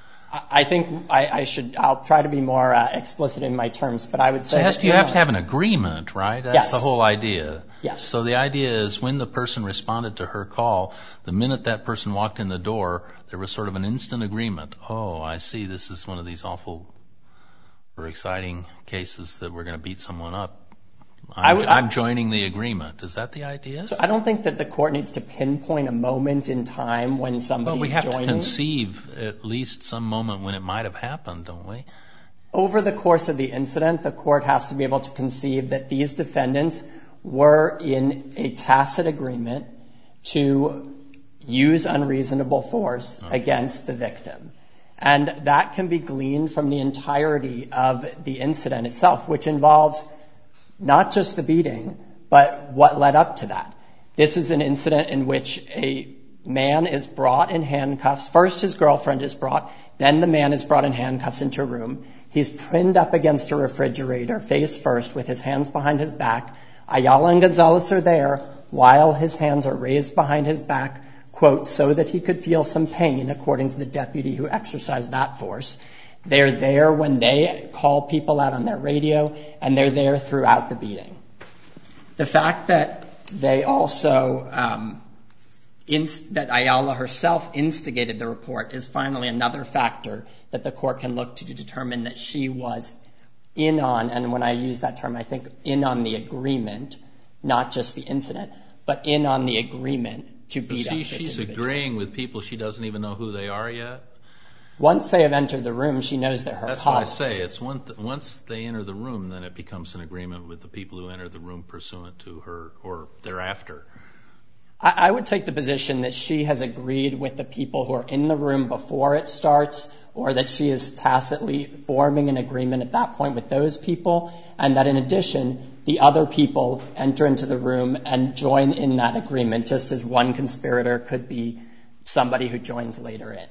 I think I, I should, I'll try to be more uh, explicit in my terms, but I would say... So has, you have to have an agreement, right? That's yes. the whole idea. Yes. So the idea is when the person responded to her call, the minute that person walked in the door, there was sort of an instant agreement. Oh, I see, this is one of these awful or exciting cases that we're going to beat someone up. I'm, I would, I'm joining the agreement. Is that the idea? So I don't think that the court needs to pinpoint a moment in time when somebody Well, we have joining. to conceive at least some moment when it might have happened, don't we? Over the course of the incident, the court has to be able to conceive that these defendants were in a tacit agreement to use unreasonable force okay. against the victim. And that can be gleaned from the entirety of the incident itself, which involves not just the beating, but what led up to that. This is an incident in which a man is brought in handcuffs. First, his girlfriend is brought. Then the man is brought in handcuffs into a room. He's pinned up against a refrigerator, face first, with his hands behind his back. Ayala and Gonzalez are there while his hands are raised behind his back, quote, so that he could feel some pain, according to the deputy who exercised that force. They're there when they call people out on their radio, and they're there throughout the beating. The fact that they also, um, inst- that Ayala herself instigated the report is finally another factor that the court can look to to determine that she was in on, and when I use that term, I think in on the agreement, not just the incident, but in on the agreement to beat so up she, this She's individual. Agreeing with people she doesn't even know who they are yet? Once they have entered the room, she knows they're her That's colleagues. what I say. It's one th- once they enter the room, then it becomes an agreement with the people who enter the room pursuant to her or thereafter. I, I would take the position that she has agreed with the people who are in the room before it starts, or that she is tacitly forming an agreement at that point with those people, and that in addition, the other people enter into the room and join in that agreement, just as one conspirator could be somebody who joins later in.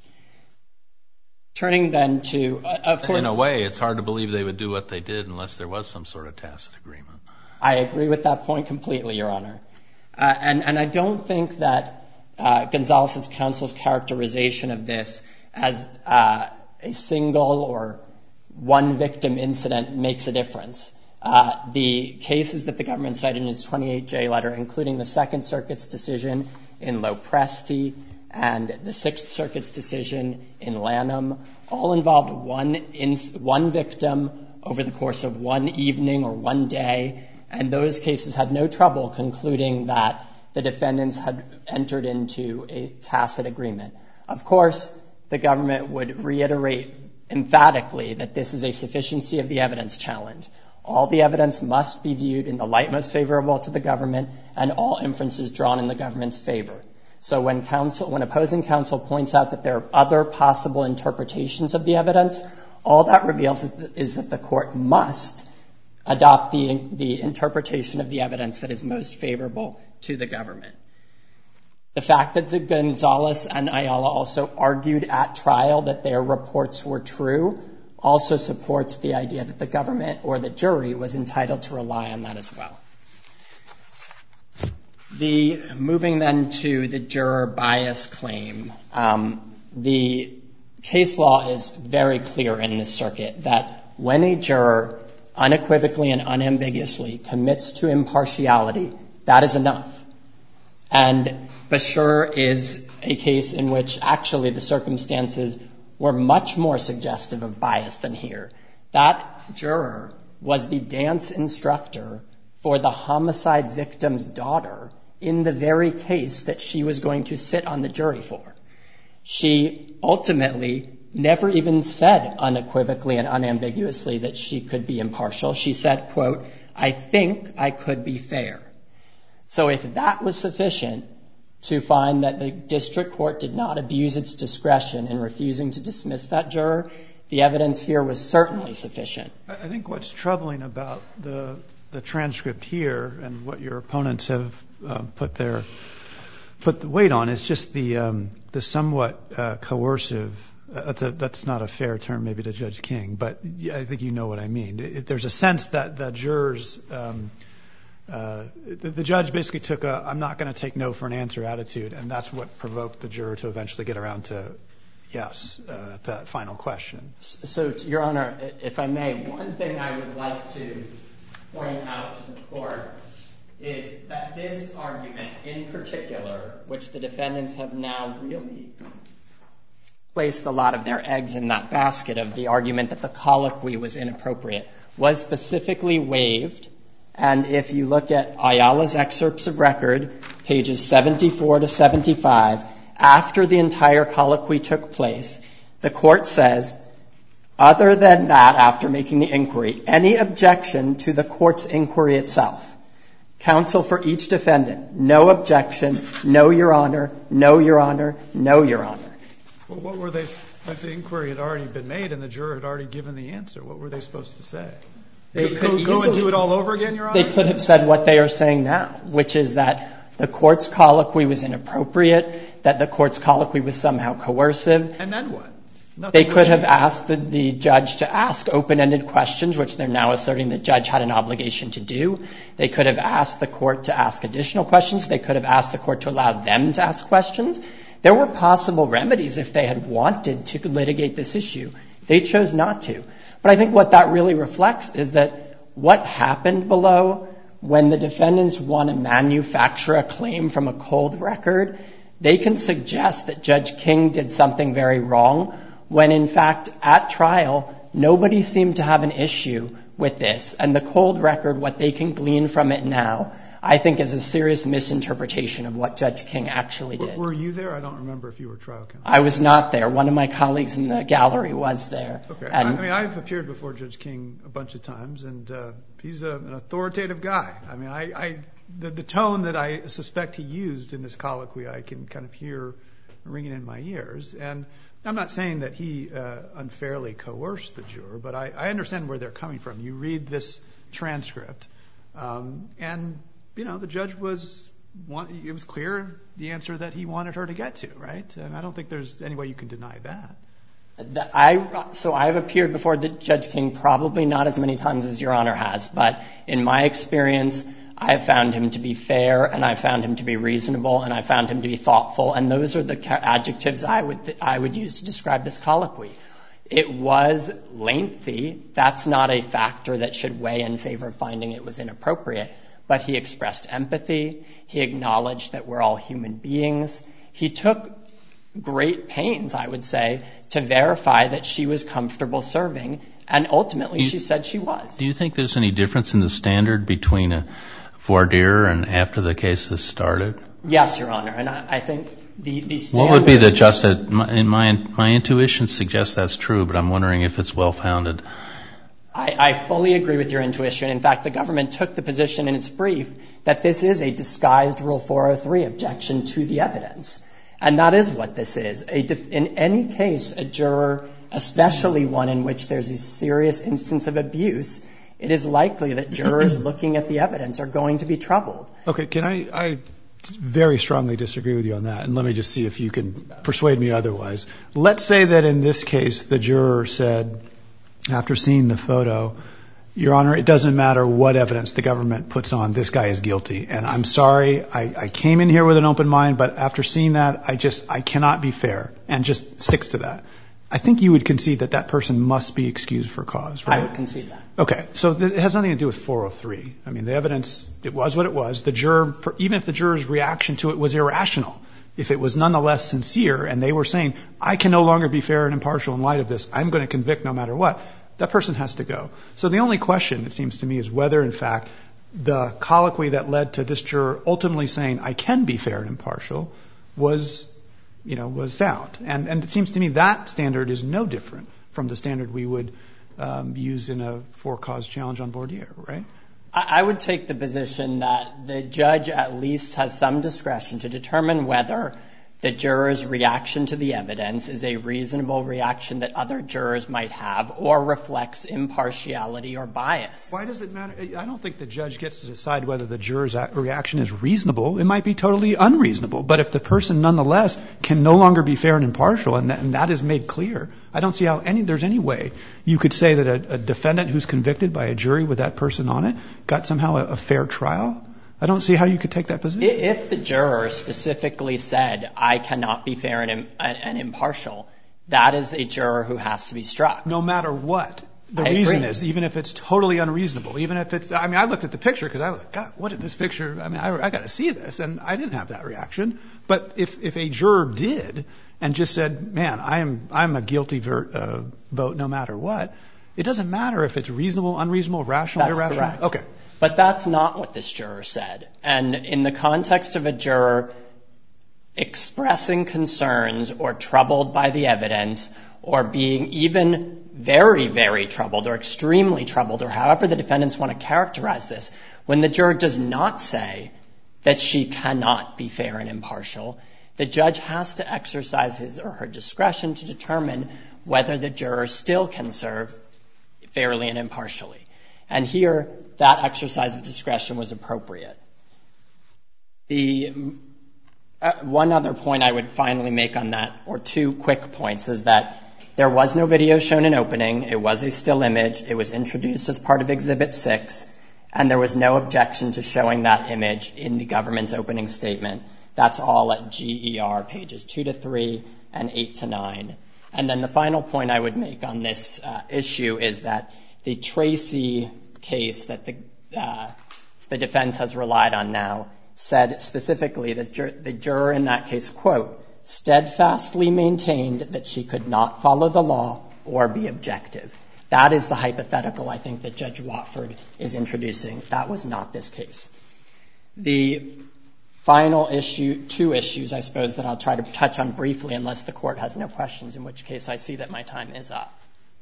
Turning then to, uh, of course... In a way, it's hard to believe they would do what they did unless there was some sort of tacit agreement. I agree with that point completely, Your Honor. Uh, and, and I don't think that uh, Gonzalez's counsel's characterization of this as uh, a single or one victim incident makes a difference. Uh, the cases that the government cited in its twenty-eight J letter, including the Second Circuit's decision in Lopresti and the Sixth Circuit's decision in Lanham, all involved one in, one victim over the course of one evening or one day, and those cases had no trouble concluding that the defendants had entered into a tacit agreement. Of course, the government would reiterate emphatically that this is a sufficiency of the evidence challenge. All the evidence must be viewed in the light most favorable to the government, and all inferences drawn in the government's favor. So when counsel, when opposing counsel points out that there are other possible interpretations of the evidence, all that reveals is that the court must adopt the, the interpretation of the evidence that is most favorable to the government. The fact that the Gonzalez and Ayala also argued at trial that their reports were true also supports the idea that the government or the jury was entitled to rely on that as well. The, moving then to the juror bias claim, um, the case law is very clear in this circuit that when a juror unequivocally and unambiguously commits to impartiality, that is enough. And Bashir is a case in which actually the circumstances were much more suggestive of bias than here. That juror was the dance instructor for the homicide victim's daughter in the very case that she was going to sit on the jury for. She ultimately never even said unequivocally and unambiguously that she could be impartial. She said, quote, "I think I could be fair." So if that was sufficient to find that the district court did not abuse its discretion in refusing to dismiss that juror, the evidence here was certainly sufficient. I think what's troubling about the the transcript here and what your opponents have uh, put their put the weight on is just the um, the somewhat uh, coercive. Uh, that's a, that's not a fair term maybe to Judge King, but I think you know what I mean. It, there's a sense that the jurors. Um, Uh, the, the judge basically took a I'm not going to take no for an answer attitude, and that's what provoked the juror to eventually get around to yes uh, at that final question. So, Your Honor, if I may, one thing I would like to point out to the court is that this argument in particular, which the defendants have now really placed a lot of their eggs in that basket of the argument that the colloquy was inappropriate, was specifically waived. And if you look at Ayala's excerpts of record, pages seventy-four to seventy-five, after the entire colloquy took place, the court says, other than that, after making the inquiry, any objection to the court's inquiry itself. Counsel for each defendant, no objection, no, Your Honor, no, Your Honor, no, Your Honor. Well, what were they, if the inquiry had already been made and the juror had already given the answer, what were they supposed to say? They could could go easily, and do it all over again, Your Honor? They could have said what they are saying now, which is that the court's colloquy was inappropriate, that the court's colloquy was somehow coercive. And then what? Nothing they could have changed. asked the, the judge to ask open-ended questions, which they're now asserting the judge had an obligation to do. They could have asked the court to ask additional questions. They could have asked the court to allow them to ask questions. There were possible remedies if they had wanted to litigate this issue. They chose not to. But I think what that really reflects is that what happened below when the defendants want to manufacture a claim from a cold record, they can suggest that Judge King did something very wrong when, in fact, at trial, nobody seemed to have an issue with this. And the cold record, what they can glean from it now, I think is a serious misinterpretation of what Judge King actually did. Were you there? I don't remember if you were trial counsel. I was not there. One of my colleagues in the gallery was there. Okay. And I mean, I've appeared before Judge King a bunch of times, and uh, he's a, an authoritative guy. I mean, I, I the, the tone that I suspect he used in this colloquy, I can kind of hear ringing in my ears. And I'm not saying that he uh, unfairly coerced the juror, but I, I understand where they're coming from. You read this transcript, um, and you know, the judge was, it was clear the answer that he wanted her to get to, right? And I don't think there's any way you can deny that. I, so I've appeared before the Judge King probably not as many times as Your Honor has, but in my experience, I've found him to be fair, and I found him to be reasonable, and I found him to be thoughtful, and those are the adjectives I would, I would use to describe this colloquy. It was lengthy. That's not a factor that should weigh in favor of finding it was inappropriate. But he expressed empathy. He acknowledged that we're all human beings. He took great pains, I would say, to verify that she was comfortable serving, and ultimately you, she said she was. Do you think there's any difference in the standard between a voir dire and after the case has started? Yes, Your Honor, and I, I think the, the standard... What would be the just... My, my, my intuition suggests that's true, but I'm wondering if it's well-founded. I, I fully agree with your intuition. In fact, the government took the position in its brief that this is a disguised Rule four oh three objection to the evidence. And that is what this is. A def- in any case, a juror, especially one in which there's a serious instance of abuse, it is likely that jurors looking at the evidence are going to be troubled. Okay, can I, I very strongly disagree with you on that, and let me just see if you can persuade me otherwise. Let's say that in this case the juror said, after seeing the photo, Your Honor, it doesn't matter what evidence the government puts on, this guy is guilty. And I'm sorry, I, I came in here with an open mind, but after seeing that, I just, I cannot be fair, and just sticks to that. I think you would concede that that person must be excused for cause, right? I would concede that. Okay, so th- it has nothing to do with four oh three. I mean, the evidence, it was what it was. The juror, even if the juror's reaction to it was irrational, if it was nonetheless sincere, and they were saying, I can no longer be fair and impartial in light of this, I'm going to convict no matter what, that person has to go. So the only question, it seems to me, is whether, in fact, the colloquy that led to this juror ultimately saying, I can be fair and impartial, was, you know, was sound. And, and it seems to me that standard is no different from the standard we would um, use in a for-cause challenge on voir dire, right? I would take the position that the judge at least has some discretion to determine whether the juror's reaction to the evidence is a reasonable reaction that other jurors might have or reflects impartiality or bias. Why does it matter? I don't think the judge gets to decide whether the juror's reaction is reasonable. It might be totally unreasonable. But if the person nonetheless can no longer be fair and impartial, and that, and that is made clear, I don't see how any there's any way you could say that a, a defendant who's convicted by a jury with that person on it got somehow a, a fair trial. I don't see how you could take that position. If the juror specifically said, I cannot be fair and, and impartial, that is a juror who has to be struck. No matter what the I reason agree. is, even if it's totally unreasonable, even if it's, I mean, I looked at the picture because I was like, God, what did this picture, I mean, I, I got to see this, and I didn't have that reaction. But if, if a juror did and just said, man, I am, I'm a guilty ver, uh, vote no matter what, it doesn't matter if it's reasonable, unreasonable, rational, That's irrational. correct. Okay. But that's not what this juror said. And in the context of a juror expressing concerns or troubled by the evidence or being even very, very troubled or extremely troubled or however the defendants want to characterize this, when the juror does not say that she cannot be fair and impartial, the judge has to exercise his or her discretion to determine whether the juror still can serve fairly and impartially. And here, that exercise of discretion was appropriate. The uh, one other point I would finally make on that, or two quick points, is that there was no video shown in opening. It was a still image. It was introduced as part of Exhibit six, and there was no objection to showing that image in the government's opening statement. That's all at G E R, pages two to three and eight to nine. And then the final point I would make on this uh, issue is that the Tracy case that the, uh, the defense has relied on now said specifically that jur- the juror in that case, quote, steadfastly maintained that she could not follow the law or be objective. That is the hypothetical I think that Judge Watford is introducing. That was not this case. The final issue, two issues, I suppose, that I'll try to touch on briefly unless the court has no questions, in which case I see that my time is up.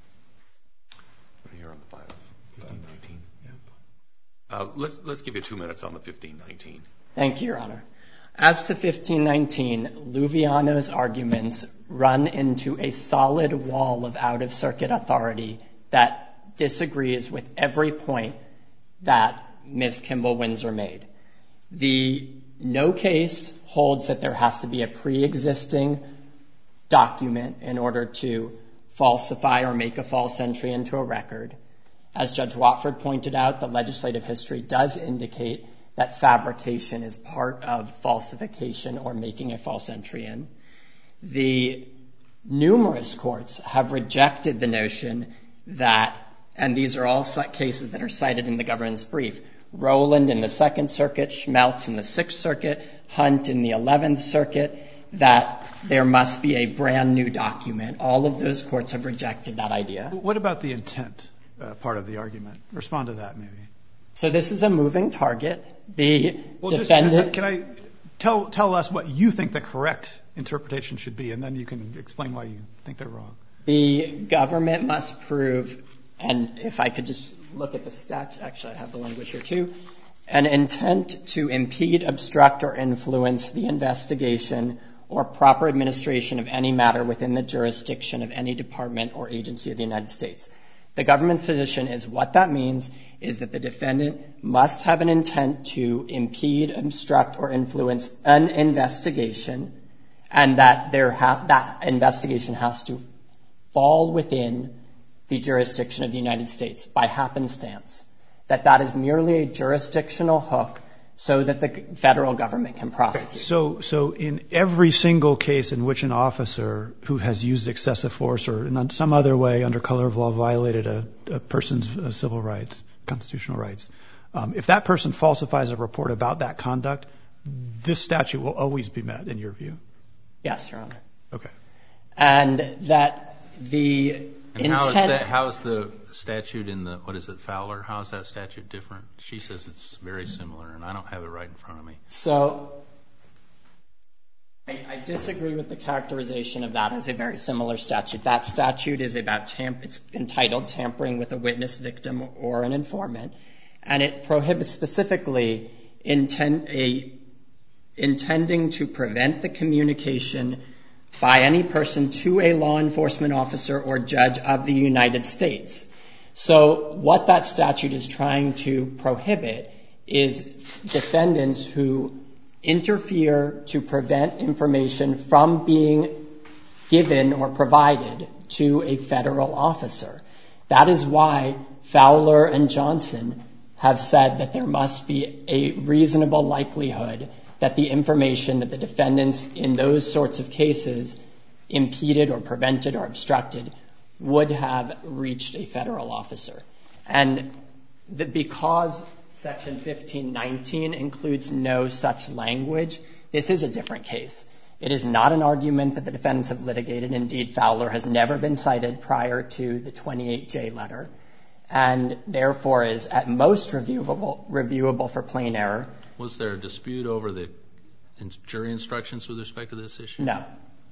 Here on the file. fifteen nineteen. Yeah. Uh, let's, let's give you two minutes on the fifteen nineteen. Thank you, Your Honor. As to fifteen nineteen, Luviano's arguments run into a solid wall of out-of-circuit authority that disagrees with every point that Miz Kimball-Windsor made. The no case holds that there has to be a pre-existing document in order to falsify or make a false entry into a record. As Judge Watford pointed out, the legislative history does indicate that fabrication is part of falsification or making a false entry in. The numerous courts have rejected the notion that, and these are all cases that are cited in the government's brief, Rowland in the Second Circuit, Schmeltz in the Sixth Circuit, Hunt in the Eleventh Circuit, that there must be a brand new document. All of those courts have rejected that idea. What about the intent uh, part of the argument? Respond to that, maybe. So this is a moving target. The well, defendant... Just, can I tell, tell us what you think the correct interpretation should be, and then you can explain why you think they're wrong. The government must prove, and if I could just look at the statute, actually I have the language here too, an intent to impede, obstruct, or influence the investigation or proper administration of any matter within the jurisdiction of any department or agency of the United States. The government's position is what that means is that the defendant must have an intent to impede, obstruct, or influence an investigation, and that there ha- that investigation has to fall within the jurisdiction of the United States by happenstance, that that is merely a jurisdictional hook so that the federal government can prosecute. So, so in every single case in which an officer who has used excessive force or in some other way under color of law violated a, a person's uh, civil rights, constitutional rights, um, if that person falsifies a report about that conduct, this statute will always be met in your view? Yes, Your Honor. Okay. And that the And how is that, how is the statute in the, what is it, Fowler? How is that statute different? She says it's very similar, and I don't have it right in front of me. So I, I disagree with the characterization of that as a very similar statute. That statute is about, tamp- it's entitled Tampering with a Witness, Victim, or an Informant, and it prohibits specifically intent, a, intending to prevent the communication by any person to a law enforcement officer or judge of the United States. So what that statute is trying to prohibit is defendants who interfere to prevent information from being given or provided to a federal officer. That is why Fowler and Johnson have said that there must be a reasonable likelihood that the information that the defendants in those sorts of cases impeded or prevented or obstructed would have reached a federal officer. And the, because Section fifteen nineteen includes no such language, this is a different case. It is not an argument that the defendants have litigated. Indeed, Fowler has never been cited prior to the twenty-eight J letter, and therefore is at most reviewable, reviewable for plain error. Was there a dispute over the jury instructions with respect to this issue? No.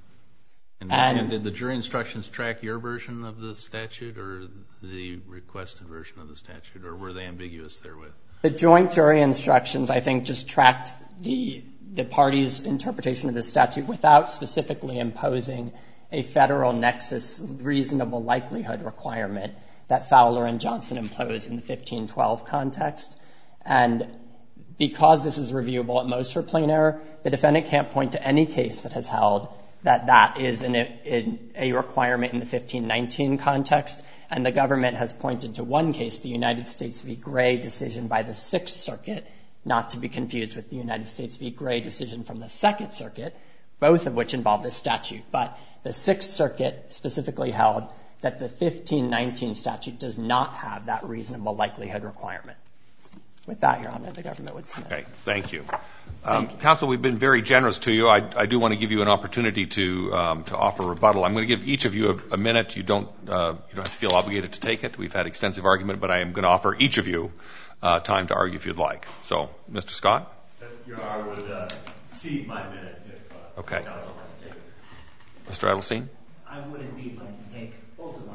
And, and, and did the jury instructions track your version of the statute or the requested version of the statute, or were they ambiguous therewith? The joint jury instructions, I think, just tracked the the party's interpretation of the statute without specifically imposing a federal nexus reasonable likelihood requirement that Fowler and Johnson imposed in the fifteen twelve context. And because this is reviewable at most for plain error, the defendant can't point to any case that has held that that is an, in a requirement in the fifteen nineteen context. And the government has pointed to one case, the United States v. Gray decision by the Sixth Circuit, not to be confused with the United States v. Gray decision from the Second Circuit, both of which involve this statute. But the Sixth Circuit specifically held that the fifteen nineteen statute does not have that reasonable likelihood requirement. With that, Your Honor, the government would submit. Okay, thank you. Um, thank you. Counsel, we've been very generous to you. I, I do want to give you an opportunity to um, to offer rebuttal. I'm going to give each of you a, a minute. You don't uh, you don't have to feel obligated to take it. We've had extensive argument, but I am going to offer each of you uh, time to argue if you'd like. So, Mister Scott? Your Honor, I would uh, cede my minute if uh, okay. counsel wants to take it. Mister Edelstein? I would indeed like to take both of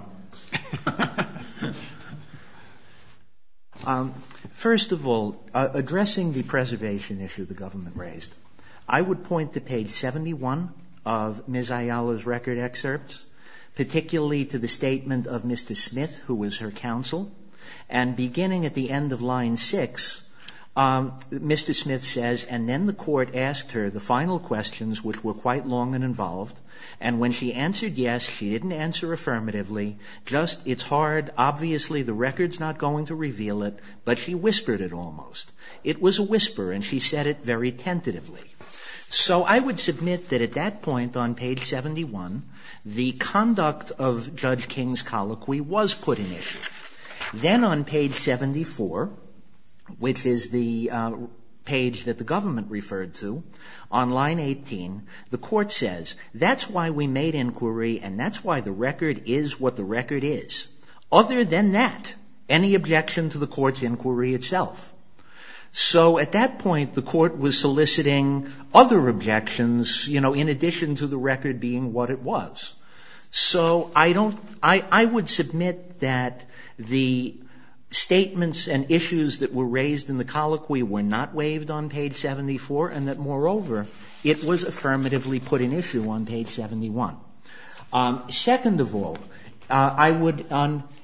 our minutes. um, First of all, uh, addressing the preservation issue the government raised, I would point to page seventy-one of Miz Ayala's record excerpts, particularly to the statement of Mister Smith, who was her counsel. And beginning at the end of line six, um, Mister Smith says, and then the court asked her the final questions, which were quite long and involved. And when she answered yes, she didn't answer affirmatively. Just, it's hard. Obviously, the record's not going to reveal it, but she whispered it almost. It was a whisper, and she said it very tentatively. So I would submit that at that point on page seventy-one, the conduct of Judge King's colloquy was put in issue. Then on page seventy-four, which is the uh, page that the government referred to, on line eighteen, the court says, that's why we made inquiry and that's why the record is what the record is. Other than that, any objection to the court's inquiry itself. So at that point, the court was soliciting other objections, you know, in addition to the record being what it was. So I don't, I, I would submit that the statements and issues that were raised in the colloquy were not waived on page seventy-four, and that, moreover, it was affirmatively put in issue on page seventy-one. Um, second of all, uh, I would, on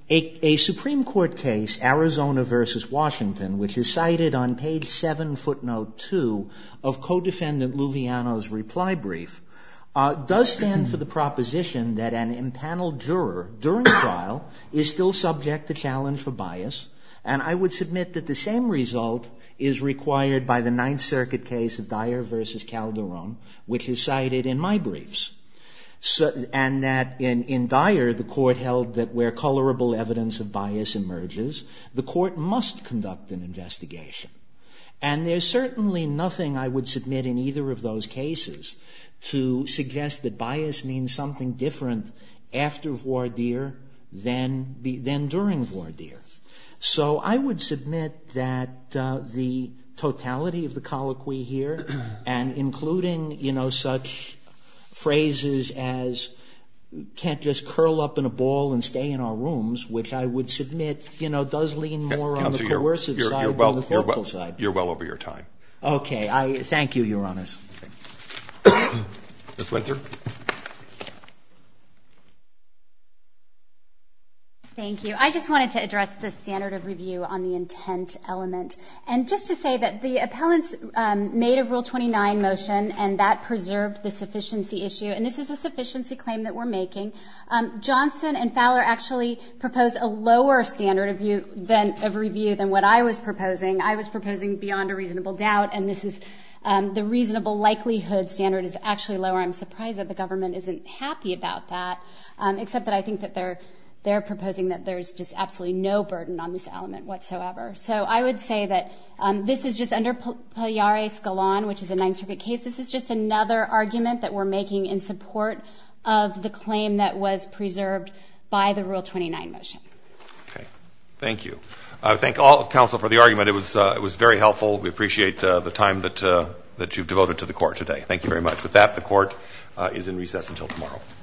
a, a Supreme Court case, Arizona versus Washington, which is cited on page seven, footnote two of co-defendant Luviano's reply brief, uh, does stand for the proposition that an impaneled juror during trial is still subject to challenge for bias. And I would submit that the same result is required by the Ninth Circuit case of Dyer versus Calderon, which is cited in my briefs. So, and that in, in Dyer, the court held that where colorable evidence of bias emerges, the court must conduct an investigation. And there's certainly nothing I would submit in either of those cases to suggest that bias means something different after voir dire than, be, than during voir dire. So I would submit that uh, the totality of the colloquy here, and including, you know, such phrases as can't just curl up in a ball and stay in our rooms, which I would submit, you know, does lean more on the coercive you're, side you're well, than the thoughtful you're well, side. You're well over your time. Okay. I thank you, Your Honors. Okay. Miz Windsor. Thank you. I just wanted to address the standard of review on the intent element. And just to say that the appellants um, made a Rule twenty-nine motion, and that preserved the sufficiency issue. And this is a sufficiency claim that we're making. Um, Johnson and Fowler actually proposed a lower standard of, view than, of review than what I was proposing. I was proposing beyond a reasonable doubt, and this is um, the reasonable likelihood standard is actually lower. I'm surprised that the government isn't happy about that, um, except that I think that they're They're proposing that there's just absolutely no burden on this element whatsoever. So I would say that um, this is just under Pagliari-Scalon, which is a Ninth Circuit case. This is just another argument that we're making in support of the claim that was preserved by the Rule twenty-nine motion. Okay. Thank you. I thank all counsel for the argument. It was uh, it was very helpful. We appreciate uh, the time that uh, that you've devoted to the court today. Thank you very much. With that, the court uh, is in recess until tomorrow.